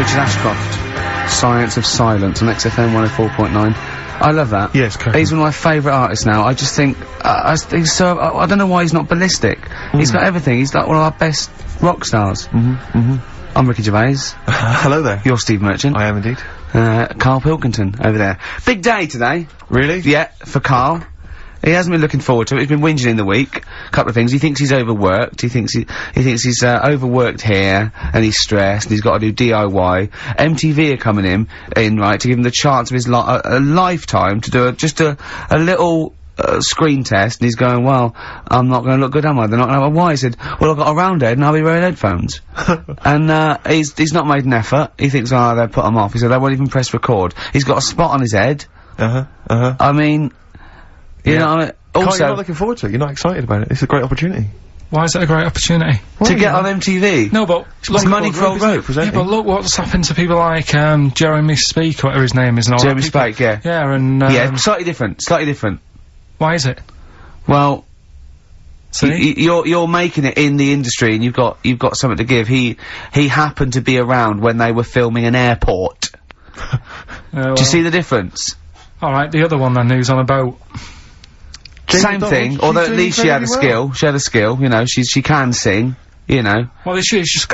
Richard Ashcroft. Science of Silence on XFM 104.9. I love that. Yes, correct. He's one of my favourite artists now. I just think, I don't know why he's not ballistic. He's got everything. He's like one of our best rock stars. I'm Ricky Gervais. Hello there. You're Steve Merchant. I am indeed. Carl Pilkington over there. Big day today. Really? Yeah, for Carl. He hasn't been looking forward to it. He's been whinging in the week. A couple of things. He thinks he's overworked. He thinks he's overworked here, and he's stressed, and he's got to do DIY. MTV are coming in, right, to give him the chance of his a lifetime to do just a little screen test, and he's going, well, I'm not going to look good, am I? They're not going to have a why? He said, well, I've got a round head and I'll be wearing headphones. And, he's not made an effort. He thinks, oh, they'll put him off. He said, they won't even press record. He's got a spot on his head. I mean, you know, also... Carl, you're not looking forward to it. You're not excited about it. It's a great opportunity. Why is it a great opportunity? To get on MTV. No, but... It's money for old rope. Yeah, but look what's happened to people like, Jeremy Speake, whatever his name is now. Jeremy Speake, yeah. Yeah, and, yeah, slightly different. Why is it? Well, see? You're making it in the industry, and you've got something to give. He happened to be around when they were filming an airport. Well. Do you see the difference? Alright, the other one then, who's on a boat. Same thing, although at least she had a skill. She had a skill, you know, she can sing, you know. Well, it's just,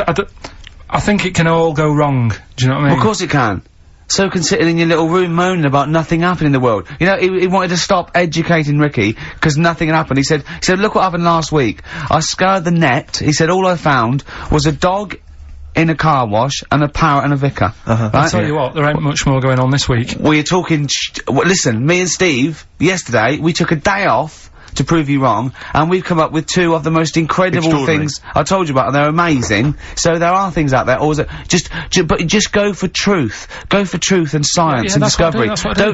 I think it can all go wrong, do you know what I mean? Well, of course it can. So can sitting in your little room moaning about nothing happening in the world. You know, he wanted to stop educating Ricky, because nothing had happened. He said, look what happened last week. I scoured the net, he said, all I found was a dog in a car wash, and a parrot and a vicar. Right? I'll tell you what, there ain't much more going on this week. We're talking listen, me and Steve, yesterday, we took a day off to prove you wrong, and we've come up with two of the most incredible things I told you about, and they're amazing. So there are things out there, or is it but just go for truth. Go for truth and science and discovery.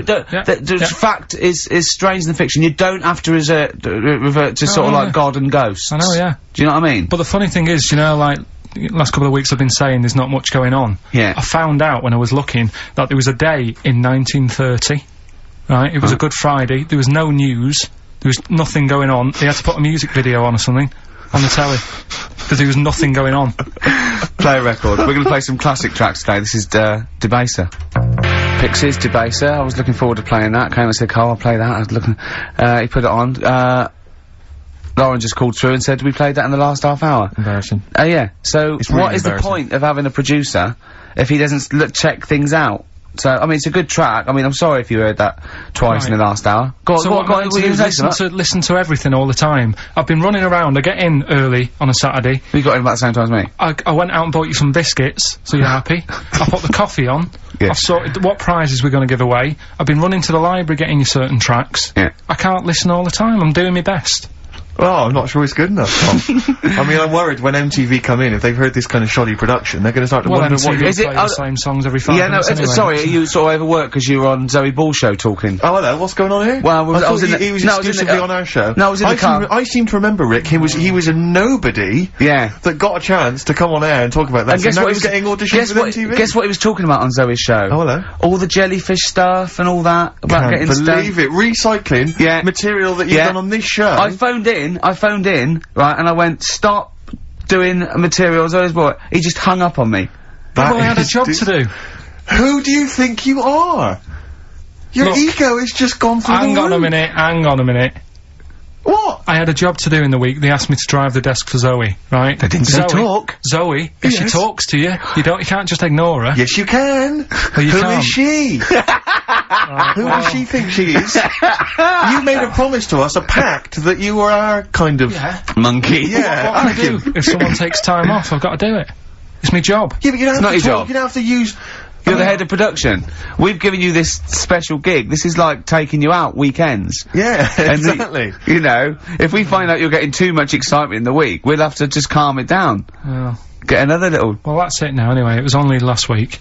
Fact is stranger than fiction. You don't have to revert to sort of like God and ghosts. I know, yeah. Do you know what I mean? But the funny thing is, you know, like, last couple of weeks I've been saying there's not much going on. Yeah. I found out when I was looking that there was a day in 1930, right? It was a Good Friday, there was no news, there was nothing going on, they had to put a music video on or something, on the telly, because there was nothing going on. Play a record. We're gonna play some classic tracks today. This is, Debaser. Pixies, Debaser. I was looking forward to playing that. Came and said, Carl, I'll play that. I was looking, he put it on. Lauren just called through and said, we played that in the last half hour. Embarrassing. Yeah. So, It's really what is the point of having a producer if he doesn't check things out? So, I mean, it's a good track. I mean, I'm sorry if you heard that twice in the last hour. Go on, so what I listen to everything all the time. I've been running around, I get in early on a Saturday. You got in about the same time as me? I went out and bought you some biscuits, so you're happy. I put the coffee on. Yeah. I've sorted what prizes we're gonna give away. I've been running to the library getting you certain tracks. Yeah. I can't listen all the time, I'm doing my best. Oh, I'm not sure it's good enough, Tom. I mean, I'm worried when MTV come in, if they've heard this kind of shoddy production, they're gonna start to wonder what is it. The same songs every 5 minutes anyway. Sorry, you sort of overworked because you were on Zoe Ball show talking. Oh, hello, what's going on here? Well, I was he was exclusively on our show. No, I was in the car. I seem to remember, Rick, he was a nobody. Yeah. That got a chance to come on air and talk about that. And guess so now what he's getting auditions with MTV. Guess what he was talking about on Zoe's show? Oh, hello. All the jellyfish stuff and all that about getting believe it. Recycling material that you've done on this show. I phoned in, right, and I went, stop doing materials. He just hung up on me. Well, I had a job to do. Who do you think you are? Your ego has just gone through the roof. Hang on a minute. What? I had a job to do in the week. They asked me to drive the desk for Zoe, right? They didn't say talk. Zoe, if she talks to you, you can't just ignore her. Yes, you can. Who is she? Who does she think she is? You made a promise to us, a pact, that you were our kind of monkey. Yeah. What can I do? If someone takes time off, I've got to do it. It's my job. Yeah, but you don't have not to your talk. job. You don't have to use. You're the head of production. We've given you this special gig. This is like taking you out weekends. Yeah, exactly. You know, if we find out you're getting too much excitement in the week, we'll have to just calm it down. Get another little... Well, that's it now anyway. It was only last week.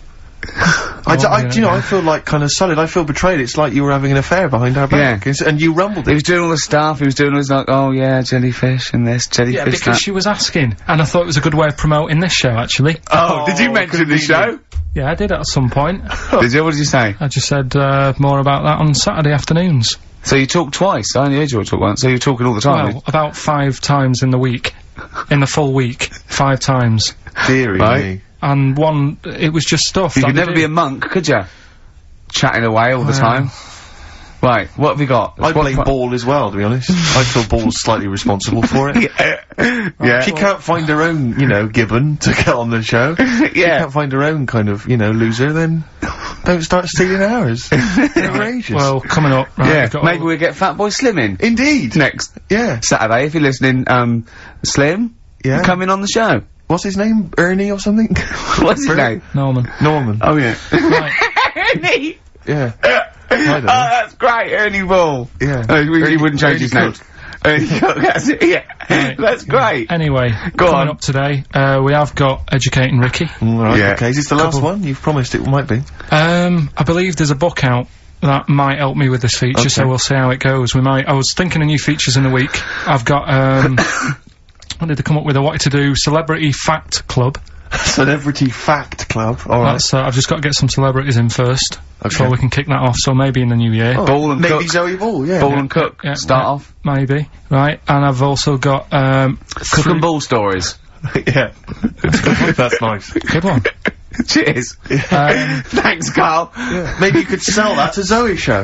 you know, I feel like kind of sullied. I feel betrayed. It's like you were having an affair behind our back. And you rumbled it. He was doing all the stuff. He was doing all this like, oh yeah, jellyfish and this, jellyfish that. Yeah, because she was asking. And I thought it was a good way of promoting this show, actually. Oh, did you mention the show? Yeah, I did at some point. Did you? What did you say? I just said, more about that on Saturday afternoons. So you talked twice. I only heard you talk once. So you're talking all the time. Well, about 5 times in the week. In the full week. 5 times. Deary me. and one, it was just stuff. You could never be a monk, could you? Chatting away all the time. Right, what have we got? I blame Ball as well, to be honest. I feel Ball's slightly responsible for it. Yeah. She can't find her own, you know, Gibbon to get on the show. She can't find her own kind of, you know, loser, then don't start stealing ours. They're outrageous. Well, coming up, right, maybe we'll get Fatboy Slim in. Indeed. Next. Yeah. Saturday, if you're listening, Slim. Yeah. Coming on the show. What's his name? Ernie or something? What's his name? Norman. Oh, yeah. Right. Ernie! Yeah. Oh, that's great, Ernie Ball. Yeah. He wouldn't change his name. Ernie Cook, that's it, yeah. Right. That's great. Anyway, coming up today, we have got Educating Ricky. Right, Yeah. okay. Is this the last one? You've promised it might be. I believe there's a book out that might help me with this feature, so we'll see how it goes. I was thinking of new features in the week. I've got, what did they come up with? I wanted to do Celebrity Fact Club. Celebrity Fact Club. Alright. That's, I've just got to get some celebrities in first. Before we can kick that off, so maybe in the new year. Ball and maybe Cook. Zoe Ball, yeah. Ball and Cook. Start off. Maybe. Right. And I've also got, Cook and Ball stories. Yeah. That's nice. Good one. Cheers. Thanks, Carl. Yeah. Maybe you could sell that to Zoe's show.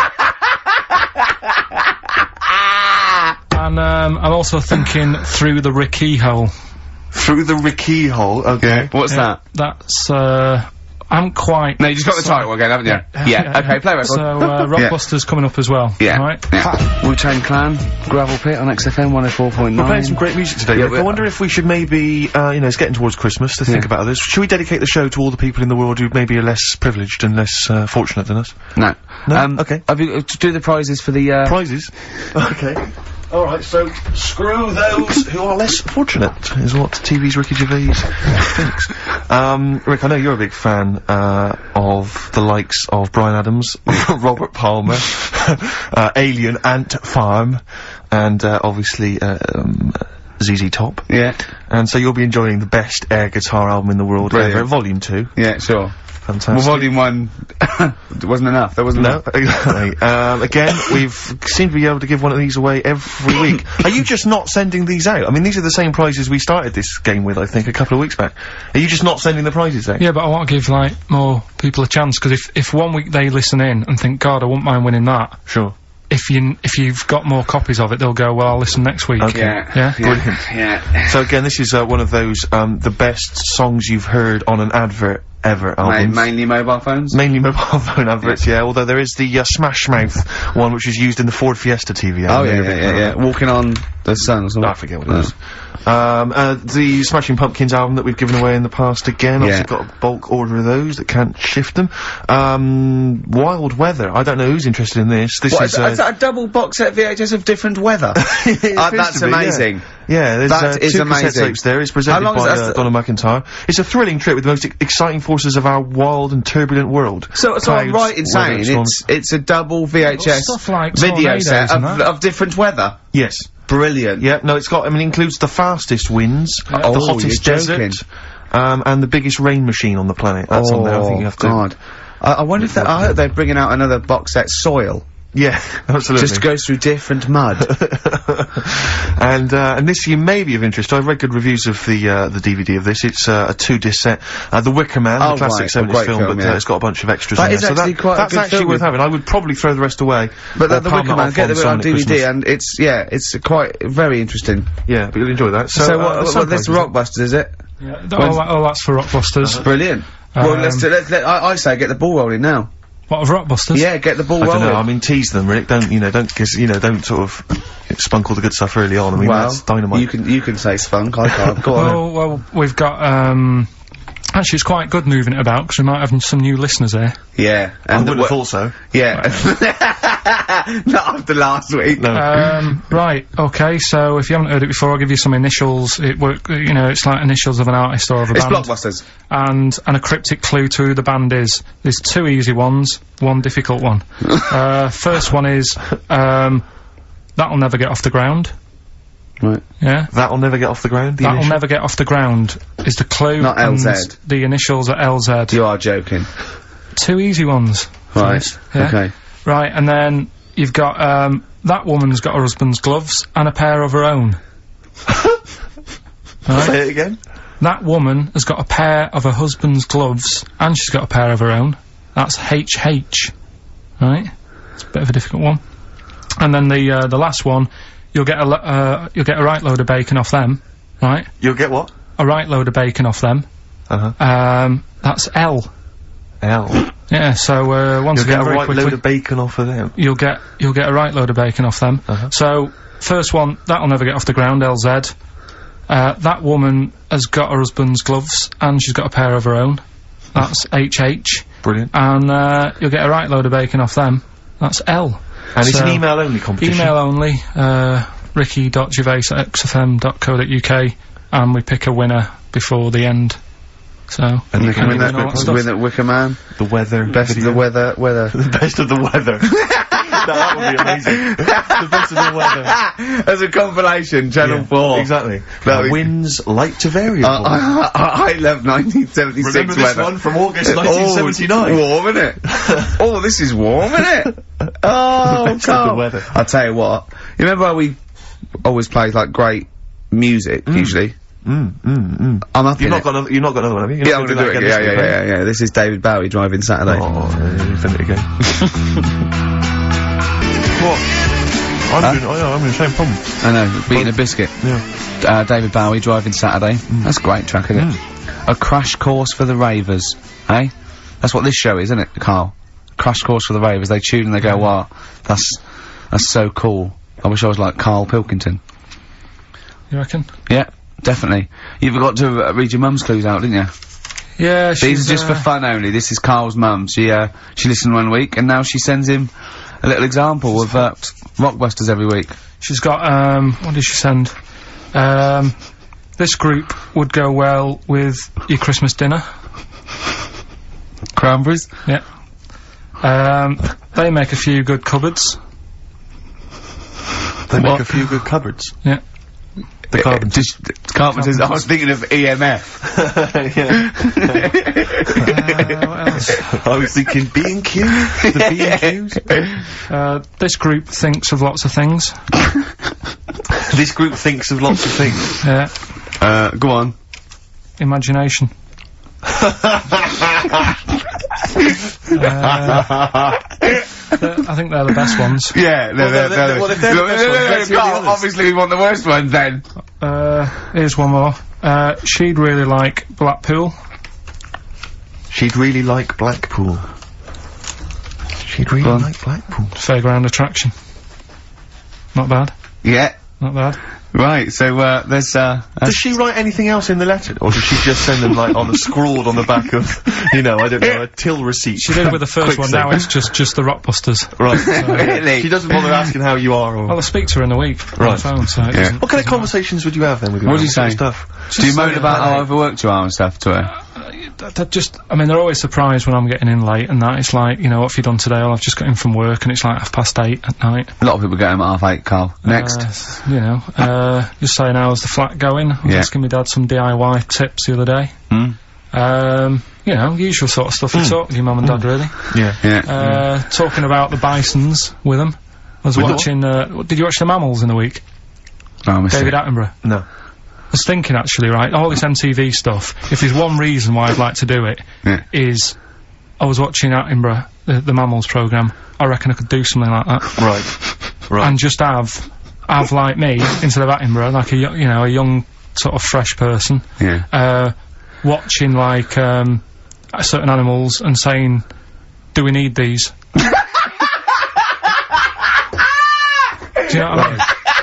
And, I'm also thinking Through the Ricky Hole. Through the Ricky Hole, okay. What's that? That's, I'm quite... No, you just got the title again, haven't you? Yeah. Okay, play record. So, Rockbusters coming up as well. Yeah. Right? Yeah. Wu-Tang Clan, Gravel Pit on XFM 104.9. We're playing some great music today. Yeah, I wonder if we should maybe, you know, it's getting towards Christmas to think about this. Should we dedicate the show to all the people in the world who maybe are less privileged and less, fortunate than us? No. No? Okay. Have you, do the prizes for the, Prizes? Okay. Alright, so, screw those who are less fortunate, is what TV's Ricky Gervais thinks. Rick, I know you're a big fan, of the likes of Bryan Adams, Robert Palmer, Alien Ant Farm, and, obviously, ZZ Top. Yeah. And so you'll be enjoying the best air guitar album in the world ever, Volume 2. Yeah, sure. Fantastic. Well, Volume 1 wasn't enough. There wasn't enough. Exactly. Again, we've seemed to be able to give one of these away every week. Are you just not sending these out? I mean, these are the same prizes we started this game with, I think, a couple of weeks back. Are you just not sending the prizes out? Yeah, but I want to give, like, more people a chance, because if one week they listen in and think, God, I wouldn't mind winning that. Sure. If you've got more copies of it, they'll go, well, I'll listen next week. Okay. Yeah? Brilliant. Yeah. So again, this is, one of those, the best songs you've heard on an advert ever albums. Mainly mobile phones? Mainly mobile phone adverts, yeah. Although there is the, Smash Mouth one, which is used in the Ford Fiesta TV ad. Oh, yeah. Walking on the Sun or something. I forget what it is. The Smashing Pumpkins album that we've given away in the past again. Obviously got a bulk order of those that can't shift them. Wild Weather. I don't know who's interested in this. This is that a double box set VHS of different weather? That's amazing. Yeah, there's is two amazing. cassette tapes there. It's presented by Donna McIntyre. It's a thrilling trip with the most exciting forces of our wild and turbulent world. So I'm right in saying it's a double VHS stuff like video set of different weather? Yes. Brilliant. Yeah, no, it's got, I mean, it includes the fastest winds, the hottest desert, and the biggest rain machine on the planet. That's on there, I think you have to... God. I wonder if I hope they're bringing out another box set, Soil. Yeah, absolutely. Just goes through different mud. And this you may be of interest. I've read good reviews of the DVD of this. It's a 2-disc set. The Wicker Man, the classic 70s film, but it's got a bunch of extras in there. That is actually quite a good film. That's actually worth having. I would probably throw the rest away. But the Wicker Man, get it on DVD, and it's quite very interesting. Yeah, but you'll enjoy that. So what this Rockbusters, is it? Yeah. That's for Rockbusters. Brilliant. Well, I say get the ball rolling now. What, of Rockbusters? Yeah, get the ball rolling. I don't know, I mean, tease them, Rick. Don't sort of spunk all the good stuff early on. I mean, that's dynamite. You can say spunk, I can't. Go on. Well, we've got, actually, it's quite good moving it about, because we might have some new listeners here. Yeah. And I would have thought so. Yeah. Not after last week. No. Right, okay, so if you haven't heard it before, I'll give you some initials. It's like initials of an artist or of a band. It's Blockbusters. And a cryptic clue to who the band is. There's 2 easy ones, 1 difficult one. First one is, That'll Never Get Off the Ground. Right. Yeah? That'll Never Get Off the Ground? That'll Never Get Off the Ground is the clue. Not LZ. The initials are LZ. You are joking. 2 easy ones. Right. Yeah? Okay. Right, and then you've got, that woman's got her husband's gloves and a pair of her own. Right. Say it again. That woman has got a pair of her husband's gloves, and she's got a pair of her own. That's HH. Right? It's a bit of a difficult one. And then the last one, you'll get a right load of bacon off them. Right? You'll get what? A right load of bacon off them. That's L. L. Yeah, so, once You'll again, get a very right quickly, load of bacon off of them. you'll get a right load of bacon off them. So, first one, that'll never get off the ground, LZ. That woman has got her husband's gloves, and she's got a pair of her own. That's HH. Brilliant. And, you'll get a right load of bacon off them. That's L. And it's So, an email-only competition. Email only, ricky.gervais@xfm.co.uk, and we pick a winner before the end. So, And you they can can win win all that stuff. win at Wicker Man. The weather. Best of the weather. The best of the weather. that would be amazing. The best of the weather. As a compilation, Channel 4. Exactly. That would- Winds light to variable. I love 1976 Remember this weather. one from August 1979? Oh, warm, isn't it? Oh, this is warm, isn't it? Oh, The best of the Carl. weather. I'll tell you what. You remember how we always played, like, great music, usually? I'm up You've in not it. got another, you're not got another one, have you? Yeah, I'm gonna do it. Yeah. This is David Bowie driving Saturday. Oh, Infinity Game. What? I'm in the same problem. I know, beating a biscuit. Yeah. David Bowie driving Saturday. That's a great track, isn't it? A crash course for the ravers, eh? That's what this show is, isn't it, Carl? Crash course for the ravers. They tune and they go, wow, that's so cool. I wish I was like Carl Pilkington. You reckon? Yeah, definitely. You forgot to read your mum's clues out, didn't you? Yeah, she's, These are just for fun only. This is Carl's mum. She listened 1 week, and now she sends him a little example of, Rockbusters every week. She's got, what did she send? This group would go well with your Christmas dinner. Cranberries? Yeah. They make a few good cupboards. They make a few good cupboards. Yeah. The Carpenters. Carpenters. I was thinking of EMF. What else? I was thinking B&Q. The B&Qs. This group thinks of lots of things. This group thinks of lots of things. Yeah. Go on. Imagination. I think they're the best ones. Yeah, Well, if they're the best ones, let's hear the others. obviously we want the worst ones then. Here's one more. She'd really like Blackpool. She'd really like Blackpool. She'd really on. like Blackpool. Fairground attraction. Not bad. Yeah. Not bad. Right, so, there's, Does she write anything else in the letter? Or does she just send them, like, scrawled on the back of, you know, I don't know, a till receipt? She did with the first one, now it's just the Rockbusters. Right. Really? She doesn't bother asking how you are, or... Well, I speak to her in a week on the Right. phone, so it doesn't- What kind of conversations would you have then with your What do you mum? What say? sort of stuff? Do you moan saying about that, how overworked you are and stuff to her? I mean, they're always surprised when I'm getting in late and that. It's like, you know, what have you done today? Well, I've just got in from work and it's like 8:30 at night. A lot of people get home at 8:30, Carl. Next. You know, just saying how's the flat going. I was Yeah. asking my dad some DIY tips the other day. You know, usual sort of stuff you talk with your mum and dad, really. Yeah. Talking about the Bisons with them. I was With watching, did you watch The Mammals in the week? Oh, I missed David it. Attenborough. No. I was thinking actually, right, all this MTV stuff, if there's one reason why I'd like to do it, Yeah. is I was watching Attenborough, the Mammals programme. I reckon I could do something like that. Right. And just have like me, instead of Attenborough, like a young, sort of fresh person, Yeah. watching like, certain animals and saying, do we need these? Do you know what I mean?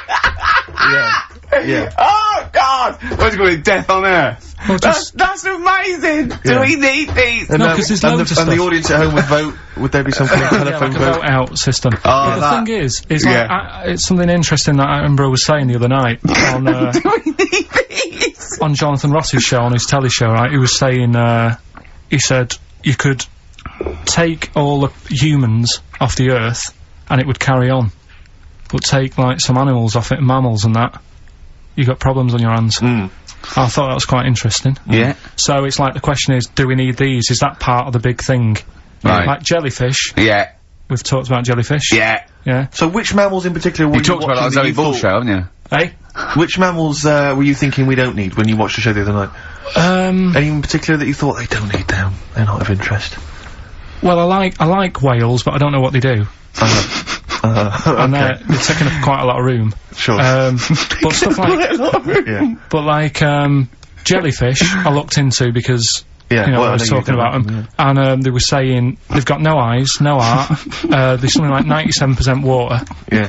Yeah. Oh, God! What's it called? Death on Earth? Well, just, That's amazing! Do Yeah. we need these? And, No, 'cause there's and loads of and the stuff. audience at home would vote. Would there be some kind of yeah, telephone like a vote? vote out system. Oh, But the that- thing is like, Yeah. it's something interesting that Attenborough was saying the other night on, Do we need these? on Jonathan Ross's show, on his telly show, right? He was saying, he said you could take all the humans off the earth and it would carry on. But take, like, some animals off it, mammals and that, you got problems on your hands. I thought that was quite interesting. Yeah. So it's like, the question is, do we need these? Is that part of the big thing? Right. Like jellyfish. Yeah. We've talked about jellyfish. Yeah. Yeah. So which mammals in particular were You you talked about watching that on that Zoe you Bull thought- show, haven't you? Eh? Which mammals were you thinking we don't need when you watched the show the other night? Any in particular that you thought they don't need them? They're not of interest. Well, I like whales, but I don't know what they do. And they're taking up quite a lot of room. Sure. But stuff like, Yeah. but like, jellyfish, I looked into because, Yeah, you know, well, I was know you talking don't about them, and, they were saying they've got no eyes, no heart, they're something like 97% water, Yeah.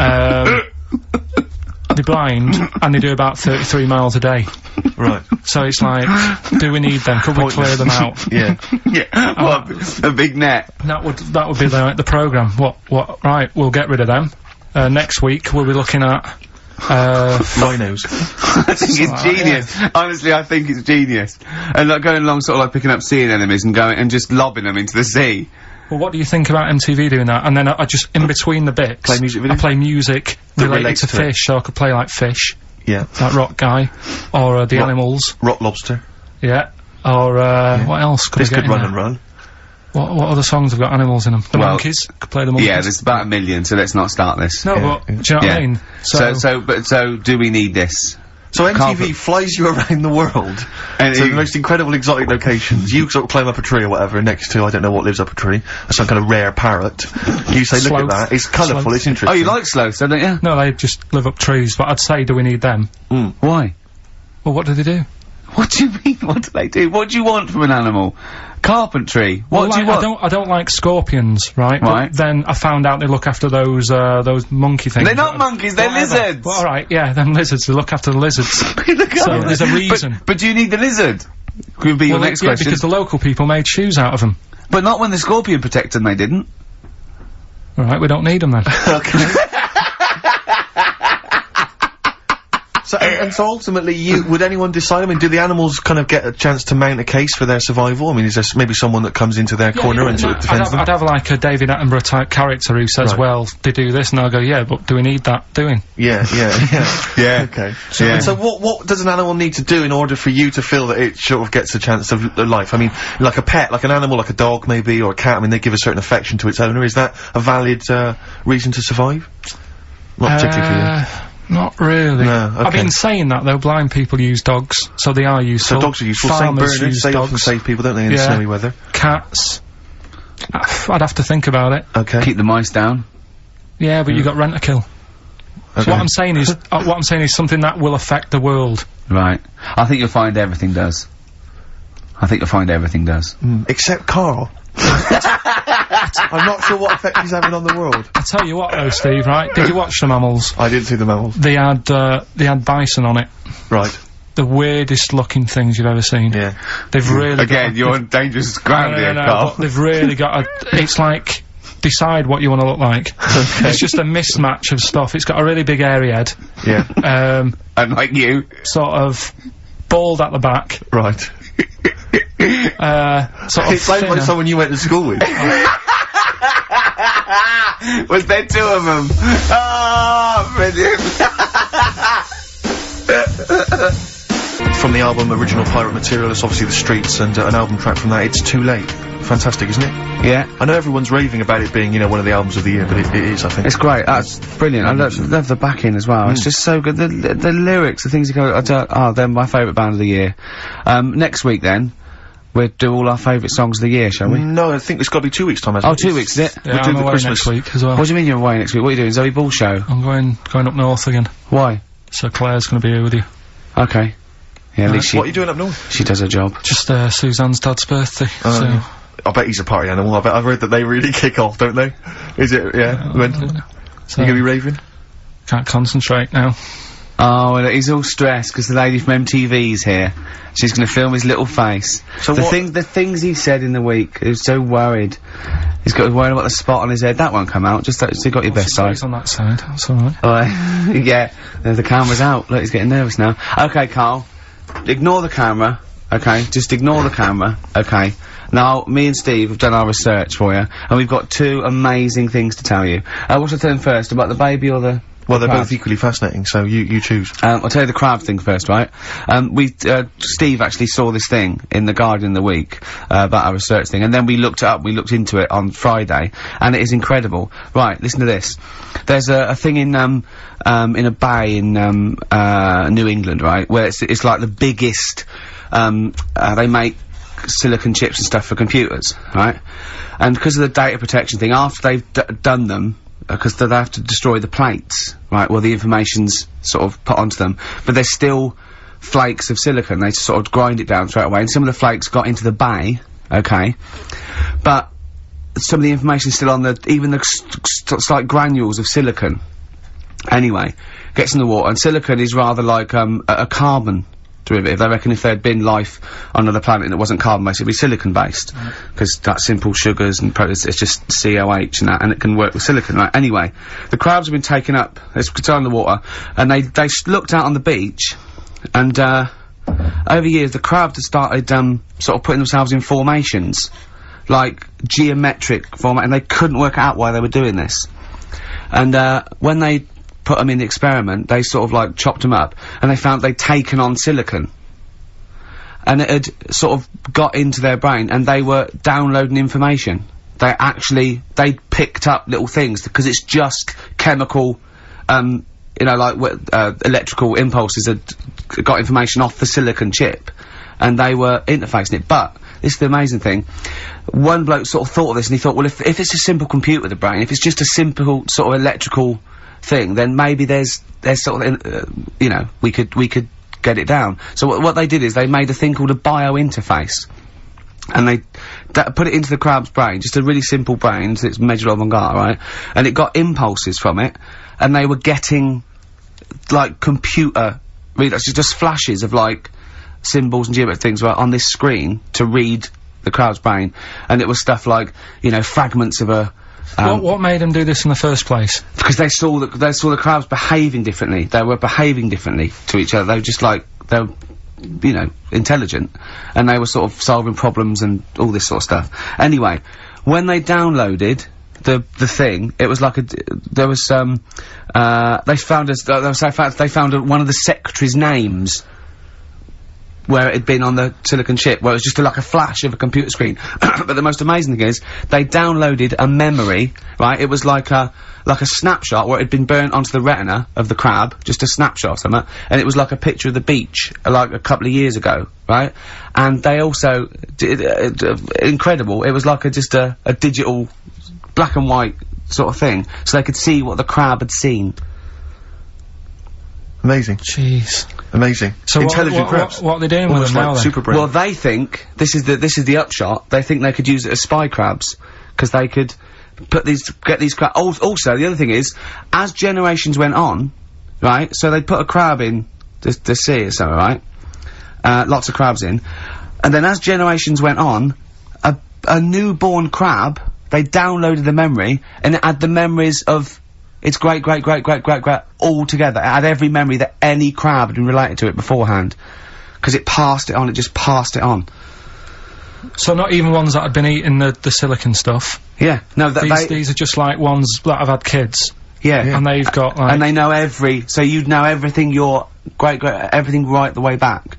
they're blind, and they do about 33 miles a day. Right. So it's like, do we need them? Could we clear them out? Yeah. Yeah. What, a big net. That would be the programme. Right, we'll get rid of them. Next week we'll be looking at, Rhinos. I think it's genius. Honestly, I think it's genius. And like going along sort of like picking up sea anemones and going and just lobbing them into the sea. well, what do you think about MTV doing that? And then I just, in between the bits, Play music videos? I play music That related relates to to it. fish, so I could play like Fish, Yeah. like Rock Guy, or the Animals, Rock Lobster. yeah, or what else could This I get could in run there? and run. What other songs have got animals in them? The Well, Monkeys, could play the Monkeys. Yeah, there's about 1 million, so let's not start this. No, Yeah, but, yeah. do you know what I mean? So do we need this? So MTV Carpet. flies you around the world And to you- the most incredible exotic locations. You sort of climb up a tree or whatever next to, I don't know what lives up a tree, some kind of rare parrot. You say, look Sloth. at that, it's colourful, Sloth. it's interesting. Oh, you like sloths, don't you? No, they just live up trees, but I'd say, do we need them? Why? Well, what do they do? What do you mean? What do they do? What do you want from an animal? Carpentry. What Well, do you like, want? I don't like scorpions, right? Right. But then I found out they look after those monkey things. They're not monkeys, they're Whatever. lizards. Well, alright, yeah, them lizards, they look after the lizards. Look So at there's a reason. But do you need the lizard? Could be your Well, next yeah, question. because the local people made shoes out of them. But not when the scorpion protected them, they didn't. Alright, we don't need them then. Okay. So, and so ultimately, would anyone decide? I mean, do the animals kind of get a chance to mount a case for their survival? I mean, is there maybe someone that comes into their corner and sort of defends them? I'd have like a David Attenborough type character who says, Right. well, they do this, and I'll go, yeah, but do we need that doing? Yeah. Yeah. Okay. So, Yeah. and so what does an animal need to do in order for you to feel that it sort of gets a chance of life? I mean, like a pet, like an animal, like a dog maybe, or a cat, I mean, they give a certain affection to its owner. Is that a valid, reason to survive? Not particularly for you. Not really. No, I've okay. been saying that though, blind people use dogs, so they are useful. So dogs are useful. St. Farmers Bernards, use they often dogs. save people, don't they, in Yeah. snowy weather? Cats. I'd have to think about it. Okay. Keep the mice down. Yeah, but you got Rent-A-Kill. Okay. So what I'm saying is something that will affect the world. Right. I think you'll find everything does. I think you'll find everything does. Except Carl. I'm not sure what effect he's having on the world. I tell you what though, Steve, right? Did you watch the mammals? I didn't see the mammals. They had bison on it. Right. The weirdest looking things you've ever seen. Yeah. They've really Again, you're on dangerous ground here, Carl. but they've really got a, it's like, decide what you want to look like. It's just a mismatch of stuff. It's got a really big hairy head, Yeah. Unlike you. sort of bald at the back, Right. sort of It sounds like thinner. someone you went to school with. Was there two of them? Oh, brilliant. From the album Original Pirate Material, it's obviously The Streets, and an album track from that, It's Too Late. Fantastic, isn't it? Yeah. I know everyone's raving about it being, you know, one of the albums of the year, but it is, I think. It's great. That's brilliant. I love the backing as well. It's just so good. The lyrics, the things you go, they're my favourite band of the year. Next week then, we'll do all our favourite songs of the year, shall we? No, I think it's got to be 2 weeks' time, hasn't Oh, it? 2 weeks, is it? Yeah, we'll do I'm the away Christmas. next week as well. What do you mean you're away next week? What are you doing? Zoe Ball show? I'm going up north again. Why? So Claire's going to be here with you. Okay. Yeah, at least What are you doing up north? she does her job. Just Suzanne's dad's birthday. So Yeah. I bet he's a party animal. I've heard that they really kick off, don't they? Is it? Yeah. When? so You gonna be raving? can't concentrate now. Oh, well, he's all stressed because the lady from MTV's here. She's going to film his little face. So the what- the things he said in the week, he was so worried. He's got worried about the spot on his head. That won't come out. Just so you got your best side. He's on that side. That's all right. Yeah, the camera's out. Look, he's getting nervous now. Okay, Carl. Ignore the camera. Okay, just ignore the camera. Okay. Now, me and Steve have done our research for you, and we've got two amazing things to tell you. What should I tell him first? About the baby or the... Well, they're crab? both equally fascinating, so you choose. I'll tell you the crab thing first, right? Steve actually saw this thing in The Guardian the week, about our research thing, and then we looked it up, we looked into it on Friday, and it is incredible. Right, listen to this. There's a thing in a bay in, New England, right, where it's like the biggest, they make silicon chips and stuff for computers, right? And because of the data protection thing, after they've done them, because they have to destroy the plates, right? Well, the information's sort of put onto them, but there's still flakes of silicon. They sort of grind it down straight away, and some of the flakes got into the bay, okay? But some of the information's still on even the slight granules of silicon. Anyway, gets in the water, and silicon is rather like, a carbon derivative. They reckon if there had been life on another planet and it wasn't carbon-based, it'd be silicon-based. Because that's simple sugars and it's just COH and that, and it can work with silicon, right? Anyway, the crabs have been taken up, it's in the water, and they looked out on the beach, and, over the years, the crabs have started, sort of putting themselves in formations. Like, geometric format, and they couldn't work out why they were doing this. And, when they put them in the experiment, they sort of like chopped them up, and they found they'd taken on silicon. And it had sort of got into their brain, and they were downloading information. They picked up little things, because it's just chemical, you know, like, electrical impulses had got information off the silicon chip, and they were interfacing it. But, this is the amazing thing, one bloke sort of thought of this, and he thought, well, if it's a simple computer with a brain, if it's just a simple sort of electrical thing, then maybe there's sort of, you know, we could get it down. So what they did is they made a thing called a biointerface, and they put it into the crab's brain, just a really simple brain, so it's measured avant-garde, right? And it got impulses from it, and they were getting, like, computer readouts, just flashes of, like, symbols and geometric things right on this screen to read the crab's brain, and it was stuff like, you know, fragments of a, what made them do this in the first place? Because they saw the crabs behaving differently. They were behaving differently to each other. They were just like, they were, you know, intelligent. And they were sort of solving problems and all this sort of stuff. Anyway, when they downloaded the thing, it was like they found one of the secretary's names where it had been on the silicon chip, where it was just like a flash of a computer screen. But the most amazing thing is, they downloaded a memory, right? It was like a snapshot where it had been burnt onto the retina of the crab, just a snapshot or something, and it was like a picture of the beach, like a couple of years ago, right? And they also did, incredible, it was like just a digital, black and white sort of thing, so they could see what the crab had seen. Amazing. Jeez. Amazing. So intelligent crabs. What are they doing with them now, then? Super brain. Well, they think, this is the upshot, they think they could use it as spy crabs, because they could get these crabs. Also, the other thing is, as generations went on, right, so they'd put a crab in the sea or something, right? Lots of crabs in. And then as generations went on, a newborn crab, they downloaded the memory, and it had the memories of its great all together. It had every memory that any crab had been related to it beforehand. Because it passed it on, it just passed it on. So not even ones that had been eating the silicon stuff? Yeah. No, these are just like ones that have had kids? Yeah. And they've got, like... And they know so you'd know everything everything right the way back.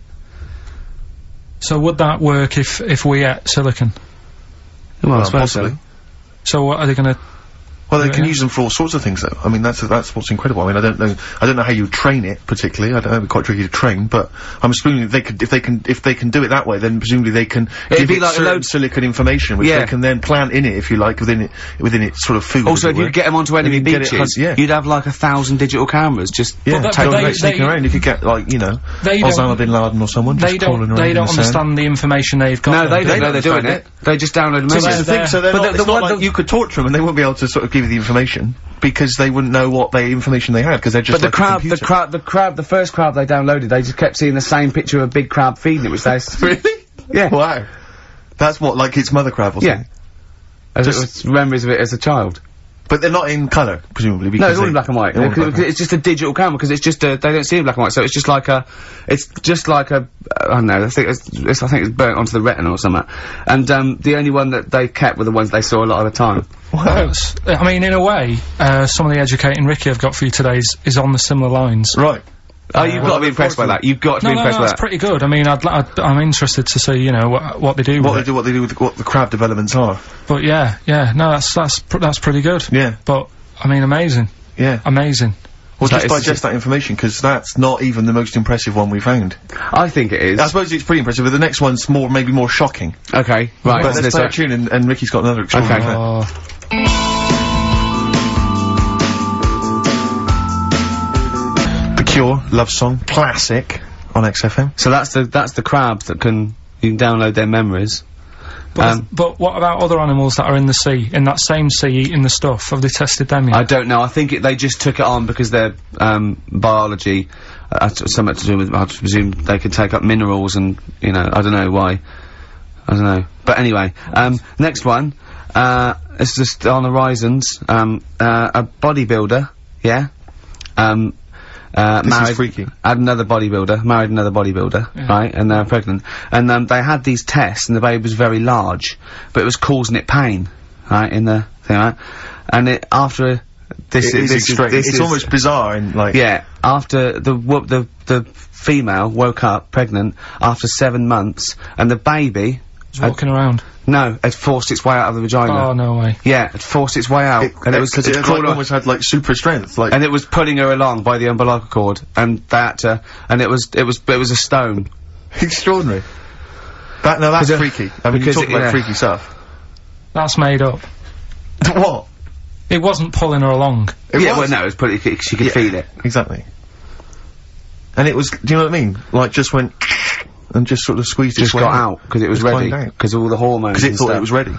So would that work if we ate silicon? Well, I suppose possibly. So what are they gonna... Well, they can use them for all sorts of things, though. I mean, that's what's incredible. I mean, I don't know how you train it particularly. I don't know, it'd be quite tricky to train, but I'm assuming if they can do it that way, then presumably they can give it like certain silicon information, which they can then plant in it, if you like, within its sort of food. Also, if you get them onto enemy beaches, you'd have like 1,000 digital cameras just sneaking around. If you get, like, you know, Osama bin Laden or someone just crawling around. They don't understand the information they've got. No, they don't know they're doing it. They just download them. So it's not like you could torture them and they wouldn't be able to sort of give you the information, because they wouldn't know what information they had, because they're just. But the first crab they downloaded, they just kept seeing the same picture of a big crab feeding it, which they really? Yeah. Wow. That's what, like its mother crab or something? Yeah. Just memories of it as a child. But they're not in colour, presumably, because no, it's all in black and white. It's just a digital camera, because it's just they don't see it in black and white, so it's just like I don't know, I think it's burnt onto the retina or something. And, the only one that they kept were the ones they saw a lot of the time. Wow. I mean, in a way, some of the educating Ricky I've got for you today is on the similar lines. Right. Oh, you've got to be impressed by that. You've got to be impressed by that. That's pretty good. I mean, I'm interested to see, you know, what they do. What they do with what the crab developments are. But yeah, no, that's pretty good. Yeah. But I mean, amazing. Yeah. Amazing. Well, So just it's digest that information, because that's not even the most impressive one we found. I think it is. I suppose it's pretty impressive, but the next one's maybe more shocking. Okay, right. But let's play a tune, and Ricky's got another extraordinary fact. The Cure, Love Song, classic on XFM. So that's the crabs that you can download their memories. But what about other animals that are in the sea, in that same sea, eating the stuff? Have they tested them yet? I don't know. I think they just took it on because their biology, something to do with. I presume they could take up minerals, and I don't know why. I don't know. But anyway, next one. It's just on the horizons. A bodybuilder, yeah. This is freaky. Married another bodybuilder, Yeah. right, and they're pregnant. And, they had these tests, and the baby was very large, but it was causing it pain, right, in the thing, right? And after this it's almost bizarre, and like... Yeah, after the female woke up pregnant after 7 months, and the baby... It's walking around. No, had forced its way out of the vagina. Oh, no way. Yeah, it forced its way out, and it was because it almost had like super strength, like. and it was pulling her along by the umbilical cord, and and it was a stone. Extraordinary. That's freaky. I mean, you talk about yeah. freaky stuff. That's made up. What? It wasn't pulling her along. It Yeah, was. well, no, it was she could feel it. Exactly. And it was, do you know what I mean? Like, just went, and just sort of squeezed its Just way got out, because it was ready, climbed out. because all the hormones Because it and thought stuff. it was ready.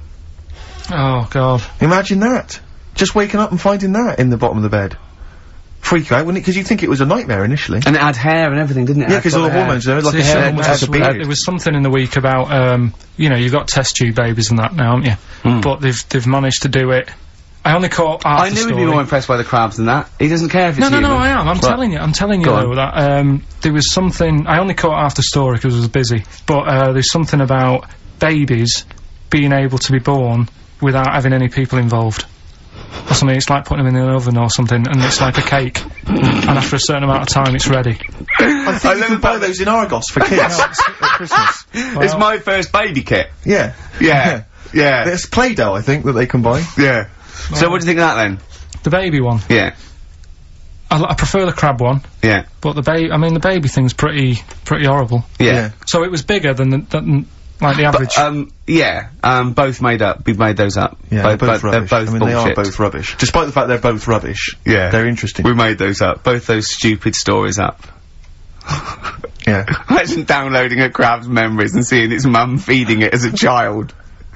Oh, God. Imagine that. Just waking up and finding that in the bottom of the bed. Freak you out, wouldn't it? Because you'd think it was a nightmare initially. And it had hair and everything, didn't it? Yeah, because all the hormones, there, like a hair, almost like a beard. There was something in the week about, you've got test tube babies and that now, haven't you? But they've managed to do it. I only caught half I the knew story. he'd be more impressed by the crabs than that. He doesn't care if it's No, human. I am. I'm telling you Go though, that, there was something, I only caught half the story because I was busy, but, there's something about babies being able to be born without having any people involved. Or something, it's like putting them in the oven or something, and it's like a cake. And after a certain amount of time, it's ready. I think you can buy those in Argos for kids at Christmas. It's my first baby kit. Yeah. Yeah. Yeah. There's Play-Doh, I think, that they can buy. Yeah. So what do you think of that then? The baby one. Yeah. I prefer the crab one, Yeah. but the baby thing's pretty horrible. Yeah. So it was bigger than like the average. Both we made those up. Yeah, they're both rubbish. They're both I mean, bullshit. they are both rubbish. Despite the fact they're both rubbish. Yeah. They're interesting. We made those up. Both those stupid stories up. Yeah. Imagine downloading a crab's memories and seeing its mum feeding it as a child.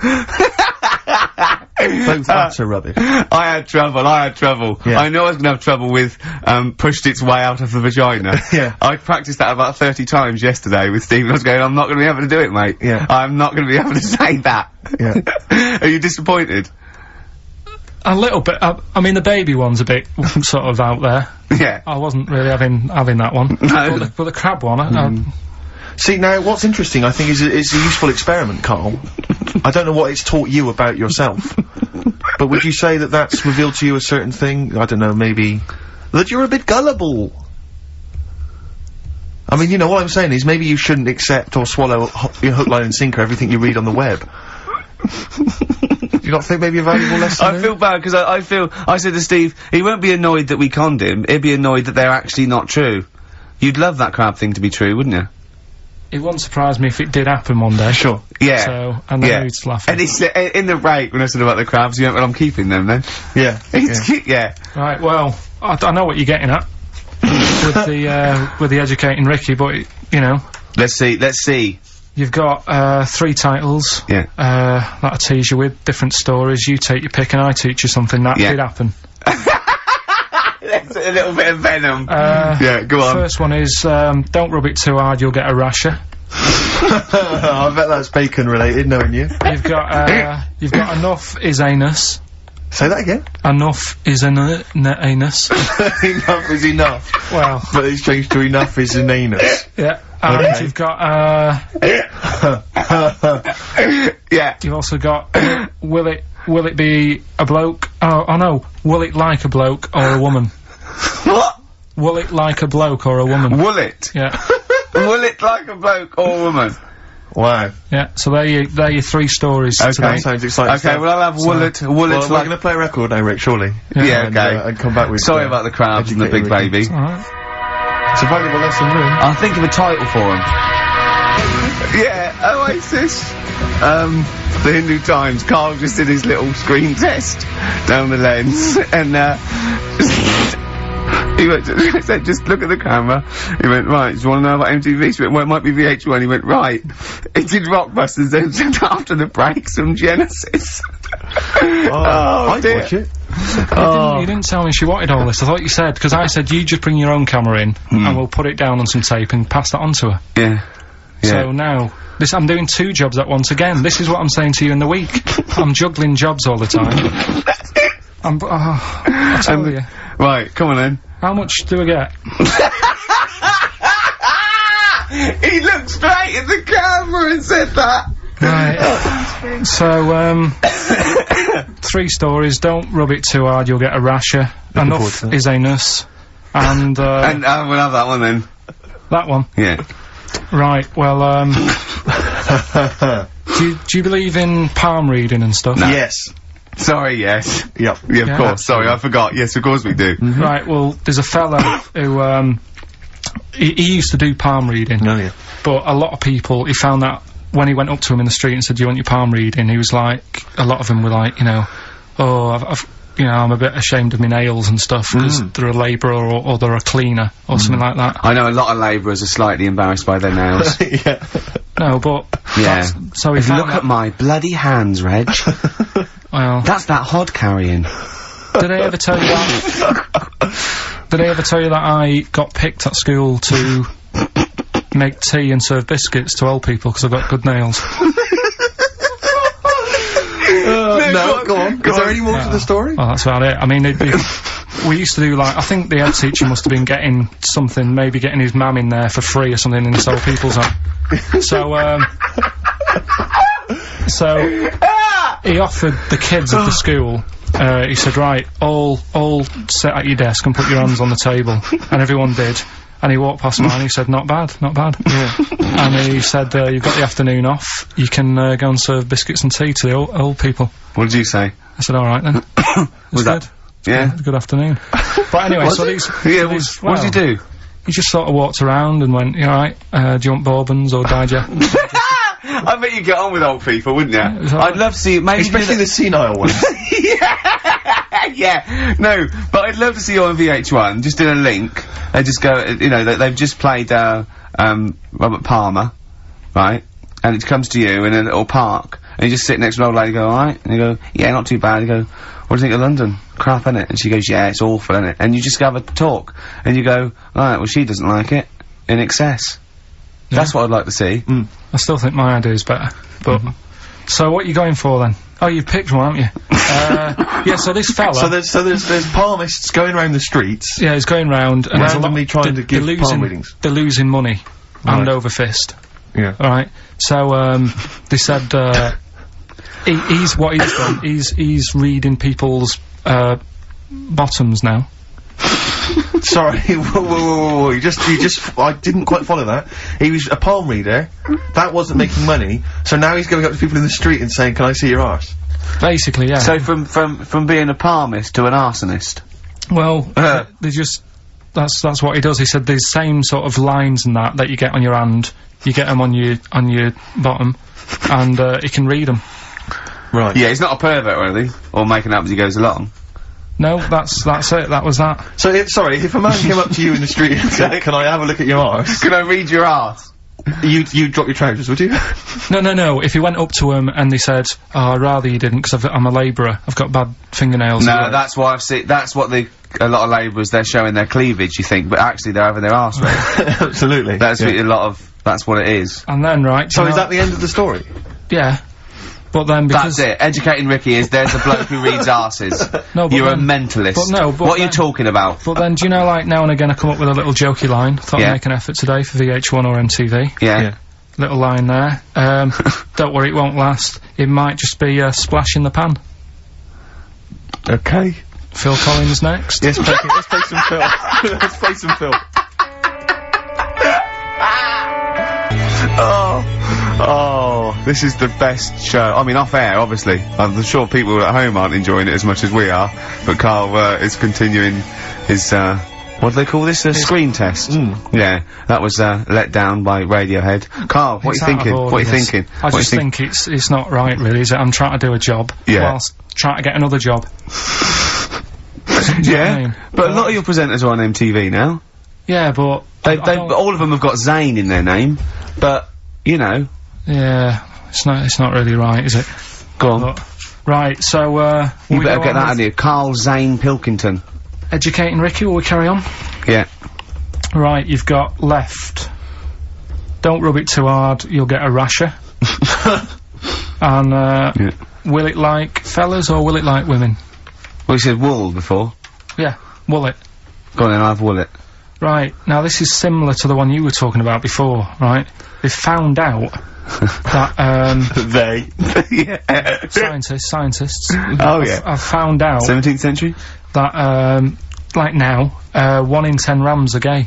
Both apps are rubbish. I had trouble. Yeah. I knew I was gonna have trouble with, pushed its way out of the vagina. Yeah. I practiced that about 30 times yesterday with Stephen. I was going, I'm not gonna be able to do it, mate. Yeah. I'm not gonna be able to say that. Yeah. Are you disappointed? A little bit. I mean, the baby one's a bit sort of out there. Yeah. I wasn't really having that one. No. But the crab one, See, now, what's interesting, I think, is a useful experiment, Carl. I don't know what it's taught you about yourself. But would you say that that's revealed to you a certain thing? I don't know, maybe... that you're a bit gullible. I mean, what I'm saying is maybe you shouldn't accept or swallow hook, line and sinker everything you read on the web. Do you not think maybe a valuable lesson I there? feel bad because I said to Steve, he won't be annoyed that we conned him, he'd be annoyed that they're actually not true. You'd love that crab thing to be true, wouldn't you? it wouldn't surprise me if it did happen one day. Sure. Yeah. So, and then he'd laugh. And it's, in the break, when I said about the crabs, you went, well, I'm keeping them then. Yeah. It's yeah. Right, well, I know what you're getting at. with the educating Ricky, but, Let's see. You've got, 3 titles. Yeah. That I tease you with, different stories, you take your pick and I teach you something, that did happen. That's a little bit of venom. Yeah, go on. First one is, don't rub it too hard, you'll get a rasher. I bet that's bacon related, knowing you. You've got enough is anus. Say that again. Enough is anus. Enough is enough. Well. But it's changed to enough is an anus. Yeah. And Okay. you've got, Yeah. you've also got, will it be a bloke? Oh no. Will it like a bloke or a woman? What? Will it like a bloke or a woman? Will it? Yeah. Will it like a bloke or a woman? Wow. Yeah, so they're your 3 stories Okay. today. Sounds exciting. Okay, well, I'll have Woolet. Well, we're gonna play a record now, Rick, surely. Yeah, And, okay. and come back with... Sorry about the crabs and the big educated Ricky. baby. Alright. It's a valuable lesson learned. I'll think of a title for him. Yeah, Oasis. The Hindu Times. Carl just did his little screen test down the lens, and he went to, said, just look at the camera. He went, right, do you want to know about MTV? She went, well, it might be VH1. He went, right. He did Rockbusters, then said after the break, some Genesis. I'd dear. watch it. You didn't tell me she wanted all this. I thought you said, because I said you just bring your own camera in and we'll put it down on some tape and pass that on to her. Yeah. So now, I'm doing 2 jobs at once again. This is what I'm saying to you in the week. I'm juggling jobs all the time. I tell you. Right, come on then. How much do I get? He looked straight at the camera and said that. Right. So, 3 stories. Don't rub it too hard, you'll get a rasher. Enough is anus. And, we'll have that one then. that one. Yeah. Right, well, do you believe in palm reading and stuff? Yes. Sorry, yes. Yep. Yeah, of Yeah. course. Sorry, I forgot. Yes, of course we do. Right, well, there's a fella who, he used to do palm reading. Oh, yeah. But a lot of people, he found that when he went up to him in the street and said, do you want your palm reading? He was like, a lot of them were like, you know, oh, I've you know, I'm a bit ashamed of my nails and stuff, because they're a labourer or they're a cleaner, or something like that. I know a lot of labourers are slightly embarrassed by their nails. Yeah. No, but... Yeah. So he If you found look at my bloody hands, Reg. well, That's that hod carrying. did I ever tell you that? Did I ever tell you that I got picked at school to make tea and serve biscuits to old people because I've got good nails? No, go on. Is there any more to the story? Oh, that's about it. I mean, we used to do, like, I think the head teacher must have been getting something, maybe getting his mum in there for free or something, and so people's on. So, he offered the kids of the school, he said, right, all sit at your desk and put your hands on the table. And everyone did. And he walked past mine and he said, not bad, not bad. Yeah. And he said, you've got the afternoon off, you can go and serve biscuits and tea to the old people. What did you say? I said, alright then. Was good. that? Yeah. Good afternoon. But anyway, so these... Yeah, these, what did you do? He just sort of walked around and went, you alright, do you want bourbons or digest? I bet you get on with old people, wouldn't you? was alright. I'd love to see you, maybe Especially the senile ones. yeah, no, but I'd love to see you on VH1, just in a link, they just go, you know, they've just played, Robert Palmer, right, and it comes to you in a little park, and you just sit next to an old lady and go, alright, and you go, yeah, not too bad, you go, what do you think of London? Crap, innit? And she goes, yeah, it's awful, innit? And you just have a talk, and you go, alright, well, she doesn't like it, in excess. Yeah. That's what I'd like to see. I still think my idea is better, but... So what are you going for then? Oh, you've picked one, haven't you? Yeah, so this fella... So there's palmists going around the streets. Yeah, he's going round and there's a lot... Randomly trying to give palm readings. They're losing money. Hand Right. over fist. Yeah. Alright, so, they said, he's what he's done, he's reading people's, bottoms now. Sorry, whoa. You just, I didn't quite follow that. He was a palm reader. That wasn't making money. So now he's going up to people in the street and saying, can I see your arse? Basically, yeah. So from being a palmist to an arsonist. Well, they just... That's what he does. He said these same sort of lines and that you get on your hand, you get them on your bottom, and, he can read them. Right. Yeah, he's not a pervert or anything, or making up as he goes along. No, that's it, that was that. So, if a man came up to you in the street and said, can I have a look at your arse? Can I read your arse? You'd drop your trousers, would you? No, if he went up to him and they said, oh, I'd rather you didn't, because I'm a labourer, I've got bad fingernails. No, that's why I've seen, that's what a lot of labourers, they're showing their cleavage, you think, but actually they're having their arse read. Absolutely. That's that's what it is. And then, right... So is that the end of the story? Yeah. But then because... That's it. Educating Ricky is, there's a bloke who reads arses. No, but You're then, a mentalist. But no, but what are you talking about? But then, do you know, like, now and again I come up with a little jokey line. Thought Yeah. I'd make an effort today for VH1 or MTV. Yeah. Little line there. Don't worry, it won't last. It might just be a splash in the pan. Okay. Phil Collins next. Yes, let's play some Phil. Let's play some Phil. Oh, this is the best show. I mean, off air, obviously. I'm sure people at home aren't enjoying it as much as we are, but Carl is continuing his, what do they call this? A screen test. Yeah, that was let down by Radiohead. Carl, what are you thinking? What are you thinking? I just think it's not right, really, is it? I'm trying to do a job whilst trying to get another job. Yeah, but a lot of your presenters are on MTV now. Yeah, but all of them have got Zayn in their name, but you know. Yeah, it's not really right, is it? Go on. But, right, so you better get that out of you. Carl Zane Pilkington. Educating Ricky, will we carry on? Yeah. Right, you've got left. Don't rub it too hard, you'll get a rasher. And will it like fellas or will it like women? Well, you said wool before. Yeah, will it. Go on then, I'll have wool it. Right, now this is similar to the one you were talking about before, right? They found out that, yeah. Scientists. Oh, yeah. I've found out 17th century? That, like now, 1 in 10 rams are gay.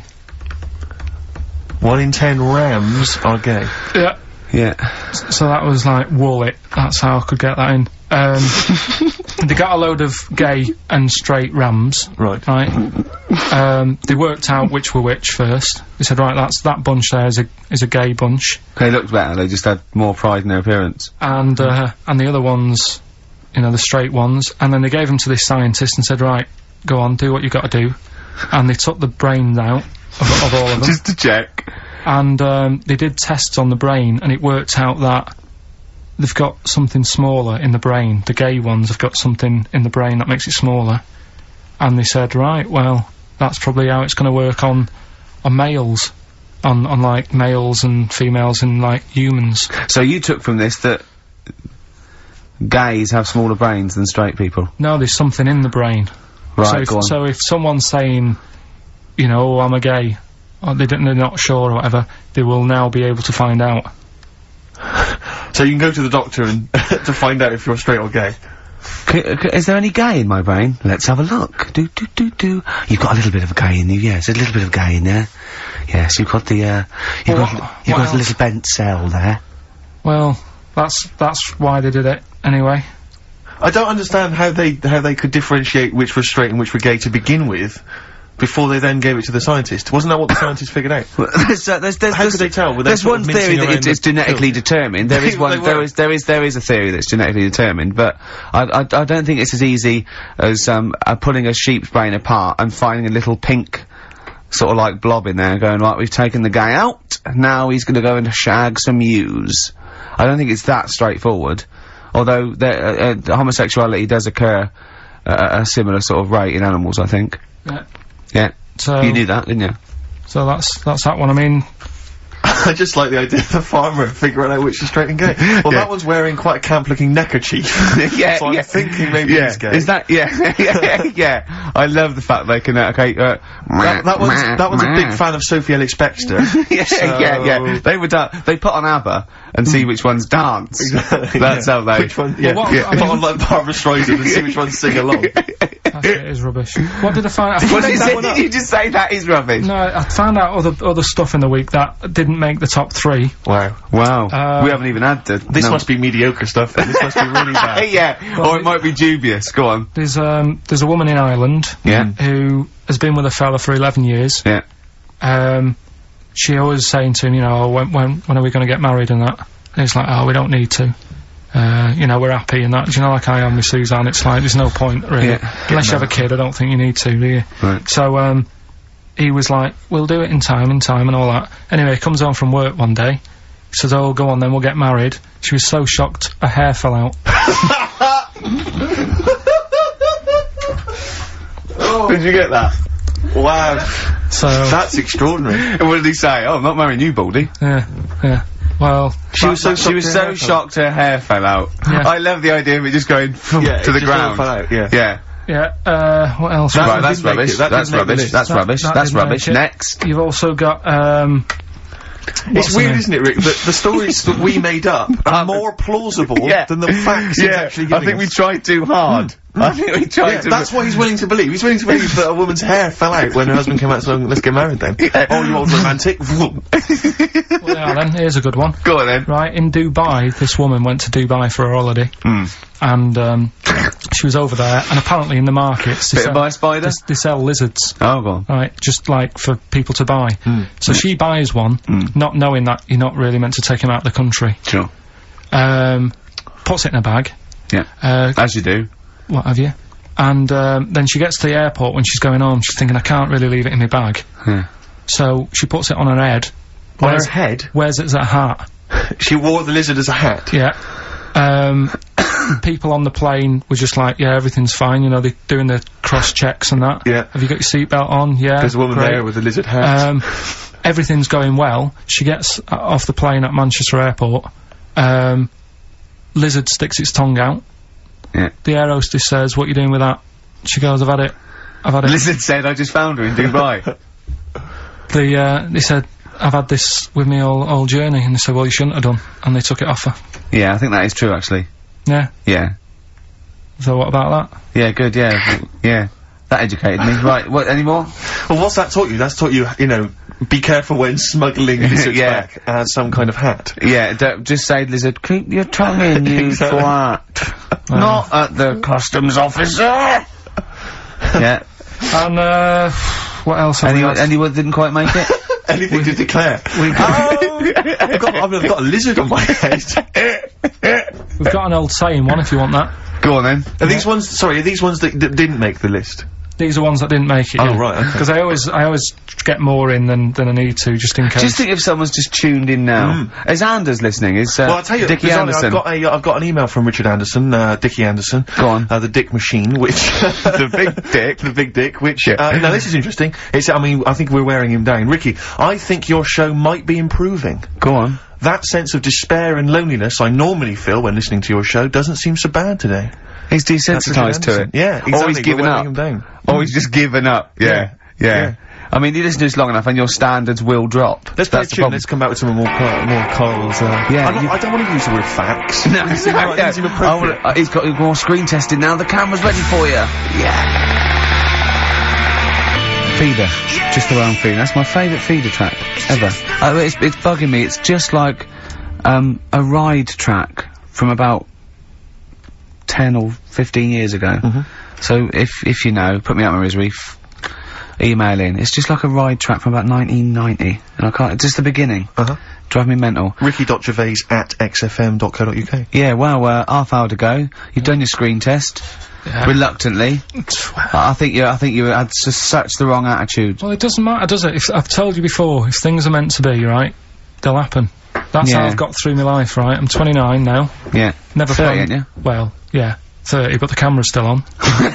1 in 10 rams are gay? Yeah. Yeah. So that was like, wool it. That's how I could get that in. They got a load of gay and straight rams. Right. They worked out which were which first. They said, right, that bunch there is a gay bunch. They looked better, they just had more pride in their appearance. And the other ones, you know, the straight ones, and then they gave them to this scientist and said, right, go on, do what you gotta do. And they took the brains out of all of them. Just to check. And, they did tests on the brain, and it worked out that they've got something smaller in the brain. The gay ones have got something in the brain that makes it smaller. And they said, right, well, that's probably how it's gonna work on males. On like, males and females and, like, humans. So you took from this that gays have smaller brains than straight people? No, there's something in the brain. Right, go on. So if someone's saying, you know, oh, I'm a gay, or they're not sure or whatever, they will now be able to find out. So you can go to the doctor and to find out if you're straight or gay. Is there any gay in my brain? Let's have a look. You've got a little bit of a gay in you, yes. There's a little bit of gay in there. Yes, you've got the, you've got a little bent cell there. Well, that's why they did it, anyway. I don't understand how they could differentiate which were straight and which were gay to begin with, before they then gave it to the scientist. Wasn't that what the scientists figured out? How could they tell? There's one theory that it's genetically determined. There is one. There is a theory that's genetically determined, but I don't think it's as easy as pulling a sheep's brain apart and finding a little pink sort of like blob in there and going, right, we've taken the guy out, now he's gonna go and shag some ewes. I don't think it's that straightforward. Although homosexuality does occur at a similar sort of rate in animals, I think. Yeah. Yeah. So you knew that, didn't you? So that's that one. I mean, I just like the idea of the farmer figuring out which is straight and gay. Well, that one's wearing quite a camp-looking neckerchief. Yeah, so I'm thinking maybe he's gay. Is that, yeah. I love the fact they can, that one's a big fan of Sophie Ellis-Bextor. Yeah. They put on ABBA and see which ones dance. Exactly. That's how they... Which one, put on like Barbara Streisand and see which ones sing along. That shit is rubbish. What did I find out? What did you just say that is rubbish? No, I found out other stuff in the week that didn't make the top 3. Wow. We haven't even had this must be mediocre stuff, then. This must be really bad. Yeah, well, or it might be dubious. Go on. There's a woman in Ireland who has been with a fella for 11 years. Yeah. She always saying to him, you know, when are we going to get married and that? And he's like, oh, we don't need to. You know, we're happy and that. Do you know, like I am with Suzanne, it's like, there's no point, really. Unless you have a kid, I don't think you need to, do you? Right. So, he was like, we'll do it in time and all that. Anyway, he comes home from work one day. He says, oh, go on then, we'll get married. She was so shocked, her hair fell out. Did you get that? Wow. So... That's extraordinary. What did he say? Oh, I'm not marrying you, Baldy. Yeah. Well... She was so shocked her hair fell out. Yeah. I love the idea of it just going to the ground. Fell out, Yeah, what else? Right, that's rubbish. That's rubbish. Next. You've also got, It's weird, isn't it, Rick, that the stories that we made up are more plausible than the facts he's actually giving I think we tried too hard. I think we tried to... That's what he's willing to believe. He's willing to believe that a woman's hair fell out when her husband came out saying, let's get married then. Oh, you old romantic. Well, yeah, then, here's a good one. Go on then. Right, in Dubai, this woman went to Dubai for her holiday. And, she was over there, and apparently in the markets... Bit by spider? They sell lizards. Oh, go on. Right, just like for people to buy. So she buys one, not knowing that you're not really meant to take him out of the country. Sure. Puts it in a bag. Yeah. As you do. What have you? And, then she gets to the airport when she's going home, she's thinking, I can't really leave it in my bag. So, she puts it on her head. On her head? Wears it as a hat. She wore the lizard as a hat? Yeah. People on the plane were just like, yeah, everything's fine, you know, they're doing the cross-checks and that. Yeah. Have you got your seatbelt on? Yeah. There's a woman there with a lizard hat. Everything's going well. She gets off the plane at Manchester Airport. Lizard sticks its tongue out. Yeah. The air hostess says, what are you doing with that? She goes, I've had it. Lizard said, I just found her in Dubai. They said, I've had this with me all journey, and they said, well, you shouldn't have done, and they took it off her. Yeah, I think that is true, actually. Yeah? Yeah. So what about that? Yeah, good, yeah. Yeah. That educated me. Right, what, any more? Well, what's that taught you? That's taught you, you know, be careful when smuggling lizards back as some kind of hat. Yeah, just say, lizard, keep your tongue in, you twat. Not at the customs officer! Yeah. And, what else have we got? Anyone didn't quite make it? Anything to declare? I've got a lizard on my head. We've got an old saying one if you want that. Go on then. Are these ones, sorry, are these ones that didn't make the list? These are ones that didn't make it. Oh, right, okay. Because I always get more in than I need to, just in case. Just think if someone's just tuned in now. Is Anders listening? Is, well, I'll tell you, Dickie Anderson. I've got an email from Richard Anderson, Dickie Anderson. Go on. The Dick Machine, which... the big dick. The big dick, which, now this is interesting. I think we're wearing him down. Ricky, I think your show might be improving. Go on. That sense of despair and loneliness I normally feel when listening to your show doesn't seem so bad today. He's desensitised to it. Yeah, exactly. Or he's given up. Or he's just given up. Yeah. I mean, you listen to this long enough and your standards will drop. Let's play a tune, let's come back with some more Carl's, I don't want to use the word facts. No, he's got more screen testing now, the camera's ready for you. Yeah. Feeder. Just around Feeder. That's my favourite Feeder track ever. It's bugging me. It's just like, a ride track from about 10 or 15 years ago. So if you know, put me out my misery, email in. It's just like a ride track from about 1990. And I can't, it's just the beginning. Drive me mental. Ricky.gervais@xfm.co.uk. Yeah, well, half hour to go. You've done your screen test. Yeah. Reluctantly. I think you had such the wrong attitude. Well, it doesn't matter, does it? If I've told you before, if things are meant to be, right, they'll happen. That's how I've got through my life, right? I'm 29 now. Yeah. Never 30, ain't you? Well, yeah, 30, but the camera's still on.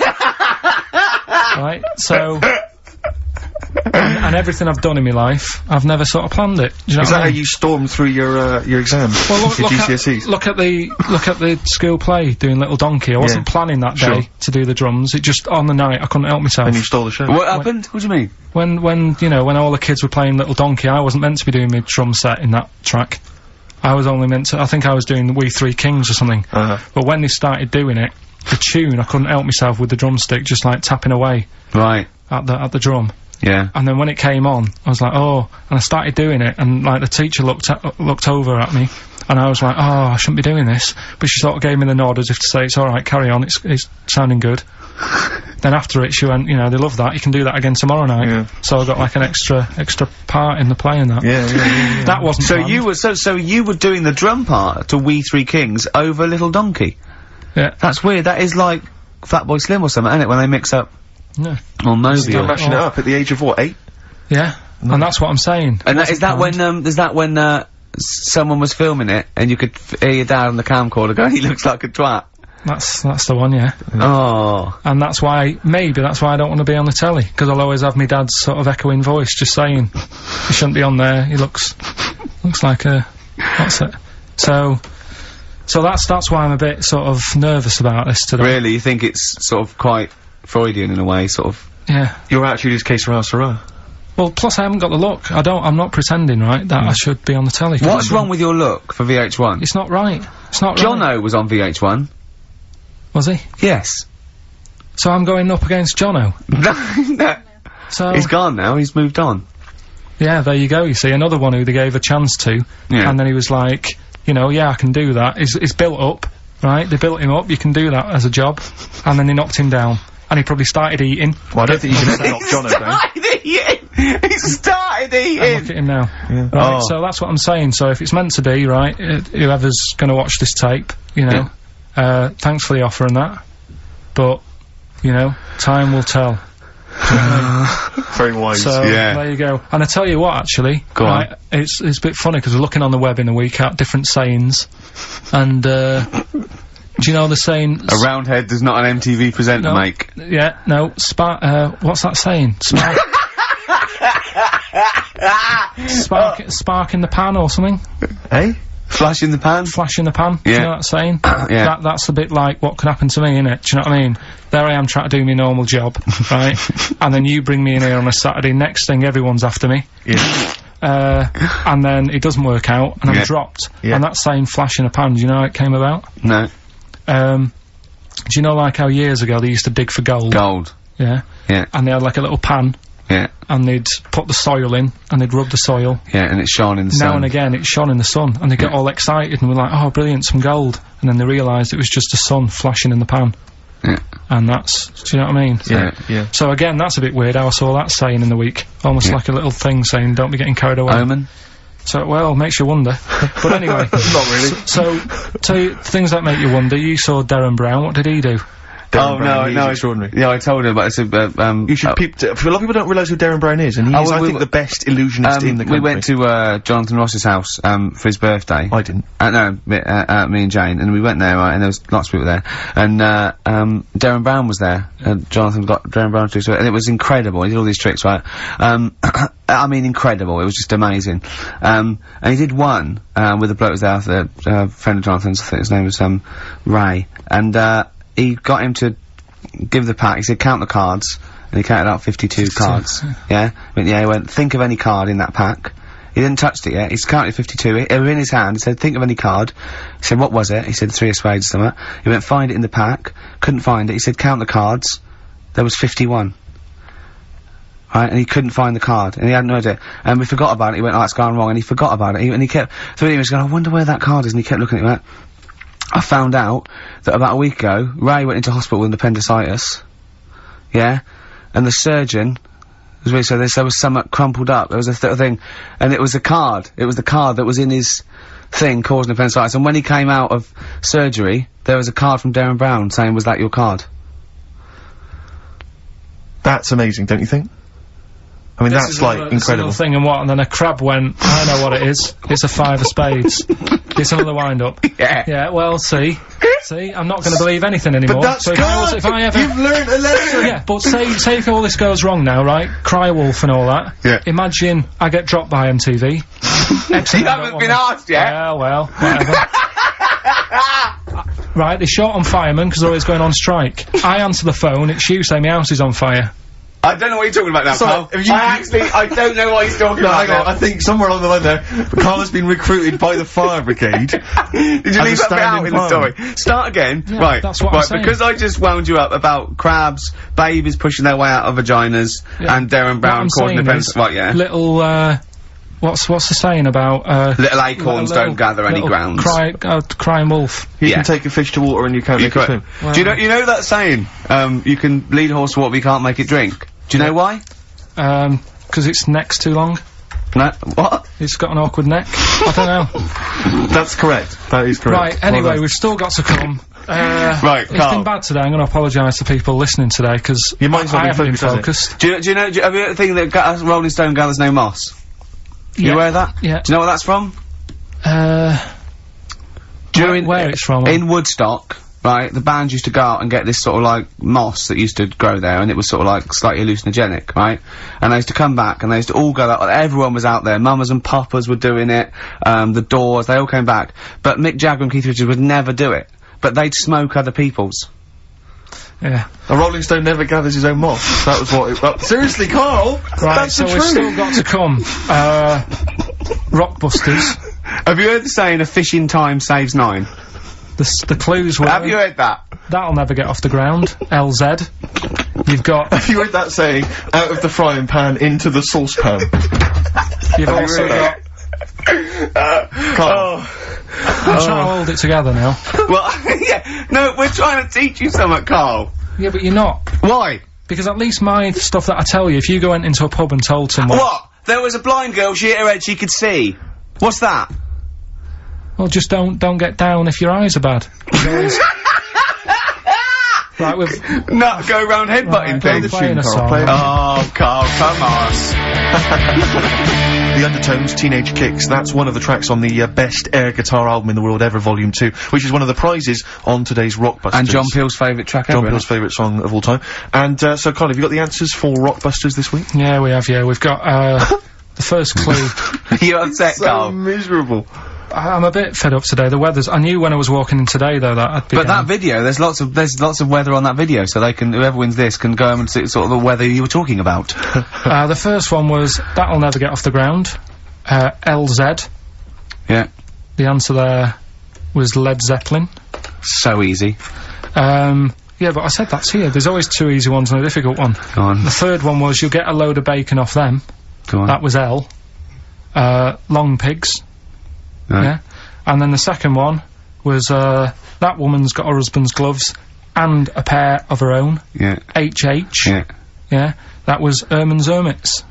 Right, so... and everything I've done in my life, I've never sort of planned it. Do you know Is that how you stormed through your exams? Well, your GCSEs? Look at the school play, doing Little Donkey. I wasn't planning that day to do the drums. It just, on the night, I couldn't help myself. And you stole the show. What happened? What do you mean? When you know, when all the kids were playing Little Donkey, I wasn't meant to be doing my drum set in that track. I was only meant to, I think I was doing the We Three Kings or something. But when they started doing it, the tune, I couldn't help myself with the drumstick, just like tapping away. Right. At the drum. Yeah. And then when it came on, I was like, oh, and I started doing it, and like the teacher looked over at me, and I was like, oh, I shouldn't be doing this, but she sort of gave me the nod as if to say, it's alright, carry on, it's sounding good. Then after it, she went, you know, they love that, you can do that again tomorrow night. Yeah. So I got like an extra part in the play and that. Yeah. That wasn't so planned. you were doing the drum part to We Three Kings over Little Donkey? Yeah. That's weird, that is like Fatboy Slim or something, isn't it, when they mix up? No. Or Moby. Still mashing it up at the age of what, 8? Yeah. No. And that's what I'm saying. And is that when someone was filming it and you could hear your dad on the camcorder going, he looks like a twat? That's the one, yeah. Oh. And that's why I don't want to be on the telly, because I'll always have my dad's sort of echoing voice just saying, he shouldn't be on there, he looks like a, what's it? So that's why I'm a bit sort of nervous about this today. Really? You think it's sort of quite Freudian in a way, sort of? Yeah. Your attitude is que sera, sera. Well, plus I haven't got the look. I'm not pretending, right, that I should be on the telly. What's wrong with your look for VH1? It's not right. It's not right. Jono was on VH1. Was he? Yes. So I'm going up against Jono. No. So He's gone now, he's moved on. yeah, there you go. You see, another one who they gave a chance to, Yeah. and then he was like, you know, yeah, I can do that. He's built up, right? They built him up. You can do that as a job, and then they knocked him down, and he probably started eating. Well, I don't think you can knock Jono down. He started And eating! look at him now. Yeah. Right, Oh. so that's what I'm saying. So if it's meant to be, right, whoever's gonna watch this tape, you know, thanks for the offer and that, but, you know, time will tell. Very wise. So Yeah. there you go. And I tell you what, actually, Go on. right, it's a bit funny because we're looking on the web in the week at different sayings, and do you know the saying? A roundhead does not an MTV presenter No. make. Yeah, no. What's that saying? Spark in the pan or something. Eh? Flash in the pan? Flash in the pan. Do you Yeah. know that saying? Yeah. That's a bit like what could happen to me, innit? Do you know what I mean? There I am trying to do my normal job, right? And then you bring me in here on a Saturday. Next thing, everyone's after me. Yeah. And then it doesn't work out, and I'm Yeah. dropped. Yeah. And that saying "flash in a pan," do you know how it came about? No. Do you know like how years ago they used to dig for gold? Gold. Yeah. Yeah. And they had like a little pan, Yeah. and they'd put the soil in, and they'd rub the soil. Yeah, and it's shone in the sun. Now and again, it shone in the sun, and they get all excited and were like, "Oh, brilliant, some gold!" And then they realised it was just the sun flashing in the pan. Yeah. And that's, do you know what I mean? Yeah. Yeah. So again, that's a bit weird. How I saw that saying in the week, almost Yeah. like a little thing saying, "Don't be getting carried away." Omen? So, well, makes you wonder. But anyway. Not really. So, tell you things that make you wonder. You saw Darren Brown. What did he do? Darren Oh, Brown, he's no, extraordinary. Yeah, I told him, but I said, You should a lot of people don't realise who Darren Brown is, and he's, Oh, I we- think, the best illusionist in the country. we went to, Jonathan Ross's house, for his birthday. I didn't. No, me and Jane, and we went there, right, and there was lots of people there, and, Darren Brown was there, and Jonathan got Darren Brown to do so, and it was incredible, he did all these tricks, right, I mean incredible, it was just amazing, and he did one, with a bloke who was there, a friend of Jonathan's, I think his name was, Ray, and, he got him to give the pack, he said count the cards, and he counted out 52 cards, yeah, he went, think of any card in that pack. He didn't touch it yet. He's counted 52. They were in his hand. He said, think of any card. He said, what was it? He said, 3 of spades or something. He went, find it in the pack. Couldn't find it. He said, count the cards. There was 51. Right, and he couldn't find the card, and he hadn't heard it. And we forgot about it. He went, oh, it's gone wrong, and he forgot about it. And he kept, so he was going, I wonder where that card is, and he kept looking at it, and he went, I found out that about a week ago, Ray went into hospital with appendicitis. Yeah? And the surgeon, so there was something crumpled up, there was a thing, and it was a card, it was the card that was in his thing causing appendicitis, and when he came out of surgery, there was a card from Darren Brown saying, was that your card? That's amazing, don't you think? I mean, that's, like, incredible. Thing and what? And then a crab went, I know what it is. It's a 5 of spades. It's another wind-up. Yeah. Yeah, well, see, I'm not going to believe anything anymore. But that's so if I ever... You've learned a lesson! Yeah, but say if all this goes wrong now, right? Cry Wolf and all that. Yeah. Imagine I get dropped by MTV. You haven't been asked yet. Yeah, well, whatever. Right, they short on firemen because they're always going on strike. I answer the phone, it's you saying my house is on fire. I don't know what you're talking about now, Sorry, Carl. I don't know what he's talking about Hang on, now. I think somewhere along the line there, Carl has been recruited by the fire brigade. Did you leave that bit out in the story? Start again. Yeah, right. that's what I'm right, saying. because I just wound you up about crabs, babies pushing their way out of vaginas, Yeah. and Darren Brown What I'm causing saying offence. is Right, yeah. Little, what's the saying about, Little acorns don't gather any grounds. Crying wolf. You Yeah. can take a fish to water and you can't You're make it correct. swim. Do you know that saying? You can lead a horse to water, but you can't make it drink. Do you know why? Because its neck's too long. No. What? It's got an awkward neck. I don't know. That's correct. That is correct. Right, anyway, we've still got to come. Right, It's Carl. been bad today. I'm going to apologise to people listening today, because Your mind's not I been haven't been focused, has it? focused. Do you know, have you ever think that Rolling Stone gathers no moss? You aware of that? Yeah. Do you know what that's from? Where it's from? In Woodstock, right, the band used to go out and get this sort of like moss that used to grow there, and it was sort of like slightly hallucinogenic, right? And they used to come back, and they used to all go out, everyone was out there, mamas and papas were doing it, the Doors, they all came back. But Mick Jagger and Keith Richards would never do it. But they'd smoke other people's. Yeah. A Rolling Stone never gathers his own moss. That was what it... seriously, Carl! Right, That's so the we've truth! still got to come. Rockbusters. Have you heard the saying, a fish in time saves 9? The clues were... Have you heard that? That'll never get off the ground. LZ. You've got... Have you heard that saying, out of the frying pan into the saucepan? You've also got... Carl. I'm trying to hold it together now. Well, yeah, no, we're trying to teach you something, Carl. Yeah, but you're not. Why? Because at least my stuff that I tell you, if you go into a pub and told someone... What? There was a blind girl, she hit her head, she could see. What's that? Well, just don't get down if your eyes are bad. Right, we've... No, go around headbutting Right, things. playing a Carl, song. play it. Oh, Carl, come on. The Undertones, Teenage Kicks, that's one of the tracks on the best air guitar album in the world ever, Volume 2, which is one of the prizes on today's Rockbusters. And John Peel's favourite track John ever. Peel's favourite song of all time. And, so Carl, have you got the answers for Rockbusters this week? Yeah, we have, yeah. We've got, the first clue. You're upset, Carl. miserable. I'm a bit fed up today. The weather's... I knew when I was walking in today, though, that I'd be But down. that video, there's lots of weather on that video, so they can, whoever wins this can go home and see sort of the weather you were talking about. The first one was, that'll never get off the ground. LZ. Yeah. The answer there was Led Zeppelin. So easy. Yeah, but I said that's here. There's always two easy ones and a difficult one. Go on. The third one was, you'll get a load of bacon off them. Go on. That was L. Long Pigs. Right. Yeah. And then the second one was, that woman's got her husband's gloves and a pair of her own. Yeah. HH. Yeah. Yeah. That was Erman's Hermits.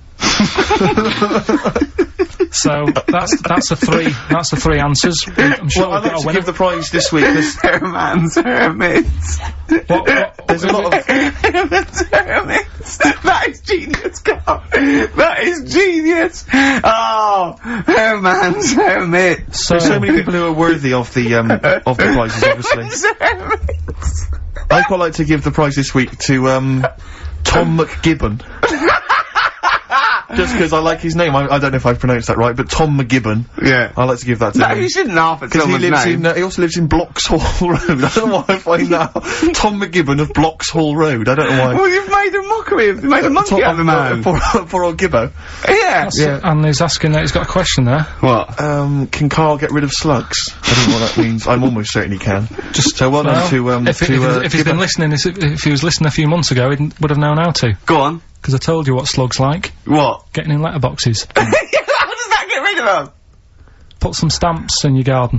So that's the three answers. I'm sure Well, I'd we've got like a to winner. give the prize this week. Herman's Hermits. There's a lot of... Herman's Hermits. That is genius, Carl. That is genius. Oh, Herman's Hermits. So, so many people who are worthy of the prizes, obviously. Herman's Hermits. I'd quite like to give the prize this week to, Tom McGibbon. Just because I like his name. I don't know if I've pronounced that right, but Tom McGibbon. Yeah. I'd like to give that to No, him. you shouldn't laugh at Because he someone's lives name. in, he also lives in Bloxhall Road. I don't know why I find that. Tom McGibbon of Bloxhall Road. I don't know why. Well, you've made a mockery of, made a monkey out of the man. Poor old Gibbo. Yeah. yeah. And he's asking that he's got a question there. What? Can Carl get rid of slugs? I don't know what that means. I'm almost certain he can. Just so well done to, if he's been listening, if he was listening a few months ago, he would have known how to. Go on. Because I told you what slugs like. What? Getting in letterboxes. How does that get rid of them? Put some stamps in your garden.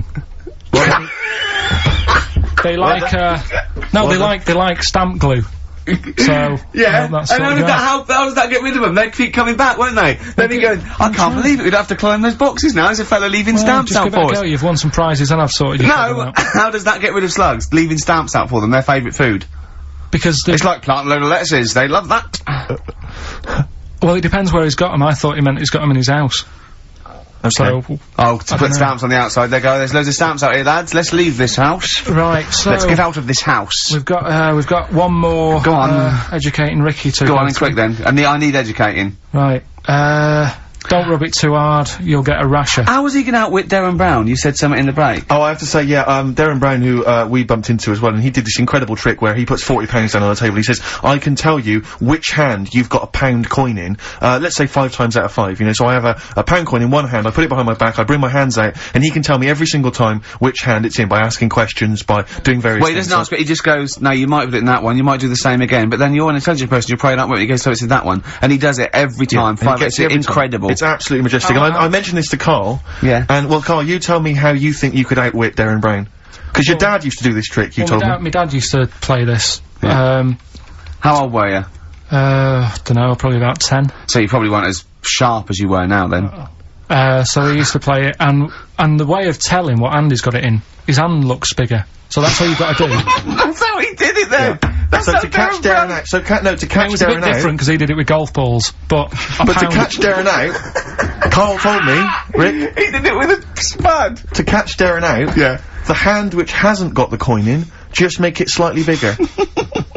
They like, they like stamp glue. So, Yeah, that's and what you how does that get rid of them? They'd keep coming back, won't they? They'd be going, I can't believe it, we'd have to climb those boxes now, there's a fella leaving stamps just out give it for a us. go. You've won some prizes and I've sorted your problem No, out. how does that get rid of slugs? Leaving stamps out for them, their favourite food. Because It's like planting a load of lettuces, they love that. well, it depends where he's got them. I thought he meant he's got them in his house. Okay. So, Oh, to I put dunno. stamps on the outside, they go, there's loads of stamps out here, lads, let's leave this house. right, so Let's get out of this house. we've got one more. Go on. Educating Ricky to Go on and quick then, I need educating. Right, don't rub it too hard, you'll get a rasher. How was he gonna outwit Darren Brown? You said something in the break. Oh, I have to say, yeah, Darren Brown, who, we bumped into as well, and he did this incredible trick where he puts £40 down on the table. He says, I can tell you which hand you've got a £1 coin in, let's say 5 times out of 5, you know, so I have a £1 coin in one hand, I put it behind my back, I bring my hands out, and he can tell me every single time which hand it's in by asking questions, by doing various Well, he things. doesn't ask, but he just goes, no, you might have it in that one, you might do the same again, but then you're an intelligent person, you're praying up with it, he goes, so it's in that one, and he does it every time, and he five, gets it's it every time. incredible. It's absolutely majestic. And I mentioned this to Carl. Yeah. And, well, Carl, you tell me how you think you could outwit Darren Brown. Because your dad used to do this trick, you told me. My dad used to play this. Yeah. How old were you? Dunno, probably about 10. So you probably weren't as sharp as you were now then. So he used to play it, and the way of telling what hand he's got it in, his hand looks bigger. So that's all you've got to do. That's how he did it then! That's So how to catch Darren out, to catch It was a bit Darren out, different because he did it with golf balls, but but to catch Darren out, Carl told me, Rick, He did it with a spud! to catch Darren out, Yeah. the hand which hasn't got the coin in, just make it slightly bigger.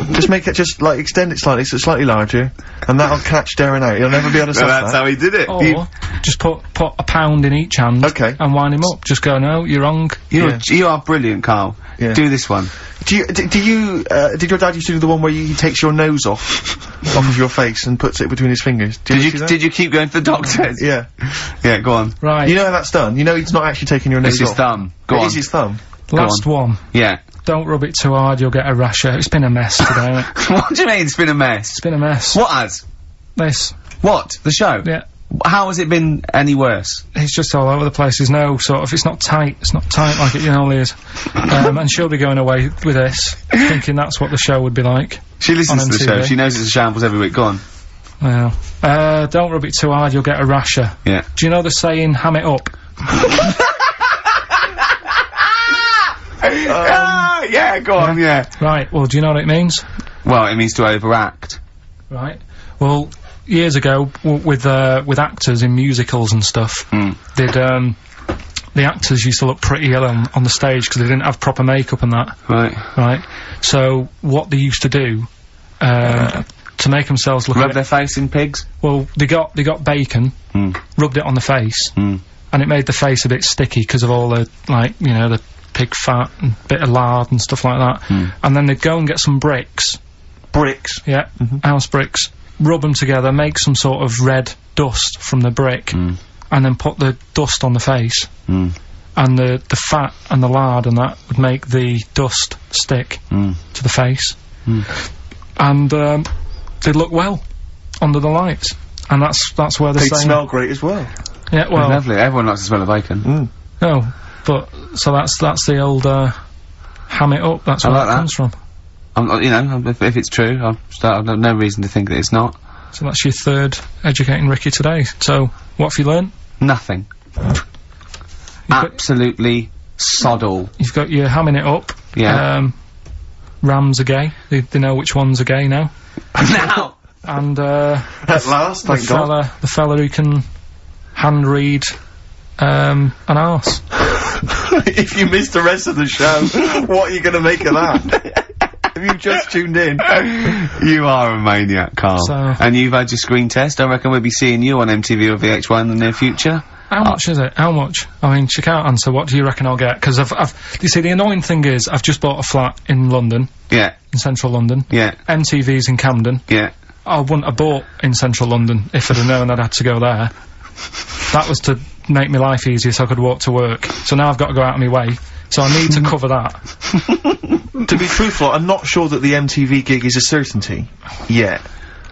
Just make it, like, extend it slightly so it's slightly larger, and that'll catch Darren out. He'll never be able to stop that. That's how he did it. Or just put a pound in each hand. Okay. And wind him up. Just go, no, you're wrong. You are brilliant, Carl. Yeah. Do this one. Did your dad used to do the one where he takes your nose off of your face and puts it between his fingers? Did you keep going to the doctors? Yeah. Yeah, go on. Right. You know how that's done? You know he's not actually taking your nose It's off. his thumb. Go on. It is his thumb. Last one. Yeah. Don't rub it too hard, you'll get a rasher. It's been a mess today, mate. What do you mean it's been a mess? It's been a mess. What has? This. What? The show? Yeah. How has it been any worse? It's just all over the place. There's no sort of, it's not tight like it normally is. And she'll be going away with this, thinking that's what the show would be like. She listens on to the MTV. show. She knows it's a shambles every week. Go on. Well, don't rub it too hard, you'll get a rasher. Yeah. Do you know the saying, ham it up? Yeah, go on, yeah. Right, well, do you know what it means? Well, it means to overact. Right. Well, years ago, with actors in musicals and stuff, the actors used to look pretty ill on the stage because they didn't have proper makeup and that. Right. Right. So, what they used to do, to make themselves look Rub their face in pigs? well, they got bacon, rubbed it on the face, and it made the face a bit sticky because of all the, like, you know, the pig fat and bit of lard and stuff like that. And then they'd go and get some bricks. Bricks? Yeah, house bricks. Rub them together, make some sort of red dust from the brick, and then put the dust on the face. And the fat and the lard and that would make the dust stick to the face. And they'd look well under the lights. And that's where they're They'd saying... smell great as well. Yeah, well... Lovely. Everyone likes the smell of bacon. No, but, so that's the old, ham it up, that's where like it that. comes from. You know, if it's true, I've no reason to think that it's not. So that's your third Educating Ricky today. So, what have you learned? Nothing. Absolutely sod all. You've got your hamming it up. Yeah. Rams are gay. They know which ones are gay now. Now! And, At last, thank God. the fella who can hand read, an arse. If you missed the rest of the show, what are you gonna make of that? Have you just tuned in? You are a maniac, Carl. So- And you've had your screen test. I reckon we'll be seeing you on MTV or VH1 in the near future. How much is it? How much? I mean, she can't answer. What do you reckon I'll get? Because you see, the annoying thing is, I've just bought a flat in London, Yeah, in central London. yeah, MTV's in Camden. yeah. I wouldn't have bought in central London if I'd have known I'd had to go there. That was to make my life easier so I could walk to work. So now I've got to go out of my way. So I need to cover that. To be truthful, I'm not sure that the MTV gig is a certainty. Yet.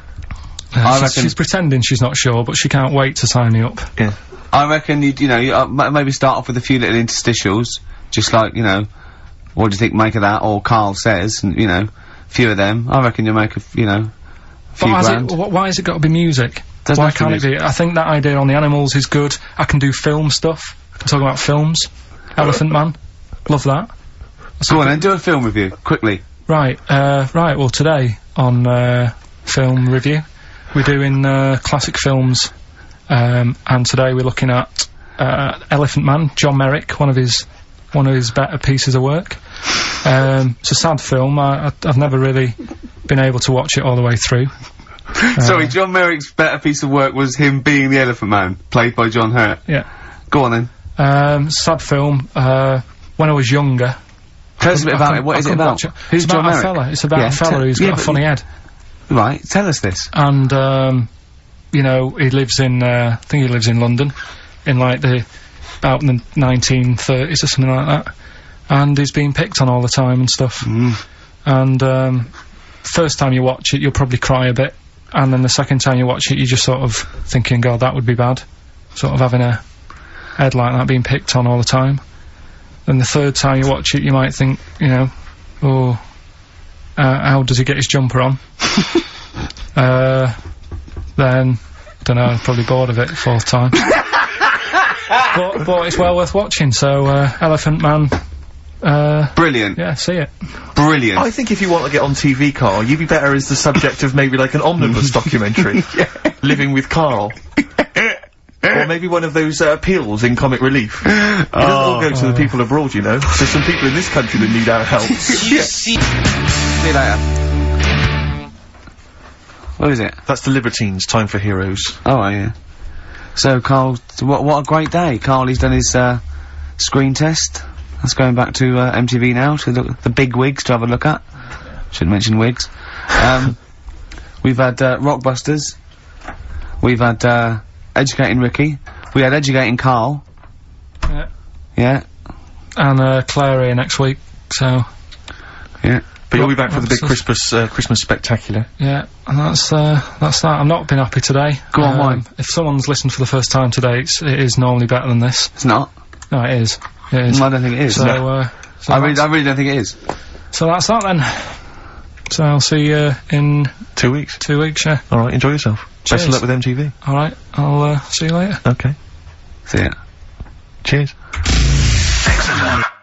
She's pretending she's not sure, but she can't wait to sign me up. Yeah. I reckon you maybe start off with a few little interstitials, just like, you know, what do you think make of that, or Carl says, and, you know, a few of them. I reckon you'll make a few grand. Why has it got to be music? Doesn't Why have to can't be it be? I think that idea on the animals is good. I can do film stuff. I'm talking about films. Elephant Man. Love that. Go on then, do a film review, quickly. Right, well today on, film review, we're doing, classic films, and today we're looking at, Elephant Man, John Merrick, one of his better pieces of work. It's a sad film. I've never really been able to watch it all the way through. Sorry, John Merrick's better piece of work was him being the Elephant Man, played by John Hurt. Yeah. Go on then. Sad film. When I was younger. Tell us a bit about it. What is it about? Who's John Merrick? It's about a fella who's got a funny head. Right, tell us this. And, you know, he lives in, I think he lives in London, in like about the 1930s or something like that. And he's being picked on all the time and stuff. And, first time you watch it, you'll probably cry a bit. And then the second time you watch it, you're just sort of thinking, God, that would be bad. Sort of having a head like that being picked on all the time. Then the third time you watch it, you might think, you know, oh, how does he get his jumper on? Then, dunno, probably bored of it the fourth time. but it's well worth watching, so, Elephant Man, Brilliant. yeah, see it. Brilliant. I think if you want to get on TV, Carl, you'd be better as the subject of maybe like an omnibus documentary. Living with Carl. Or maybe one of those appeals in Comic Relief. It doesn't all go to the people abroad, you know. There's some people in this country that need our help. See you later. What is it? That's the Libertines, Time for Heroes. Oh, yeah. So, Carl, what a great day. Carl, he's done his, screen test. That's going back to, MTV now, to the big wigs to have a look at. Shouldn't mention wigs. We've had, Rockbusters. We've had, Educating Ricky. We had Educating Carl. Yeah. Yeah. And, Claire here next week, so... Yeah. But you'll be back for the big Christmas spectacular. Yeah, and that's that. I've not been happy today. Go on, why? If someone's listened for the first time today, it is normally better than this. It's not. No, it is. It is. I don't think it is. So, No. so I really don't think it is. So that's that then. So I'll see you in 2 weeks. 2 weeks, yeah. Alright, enjoy yourself. Cheers. Best of luck with MTV. Alright, I'll see you later. Okay. See ya. Cheers. Excellent.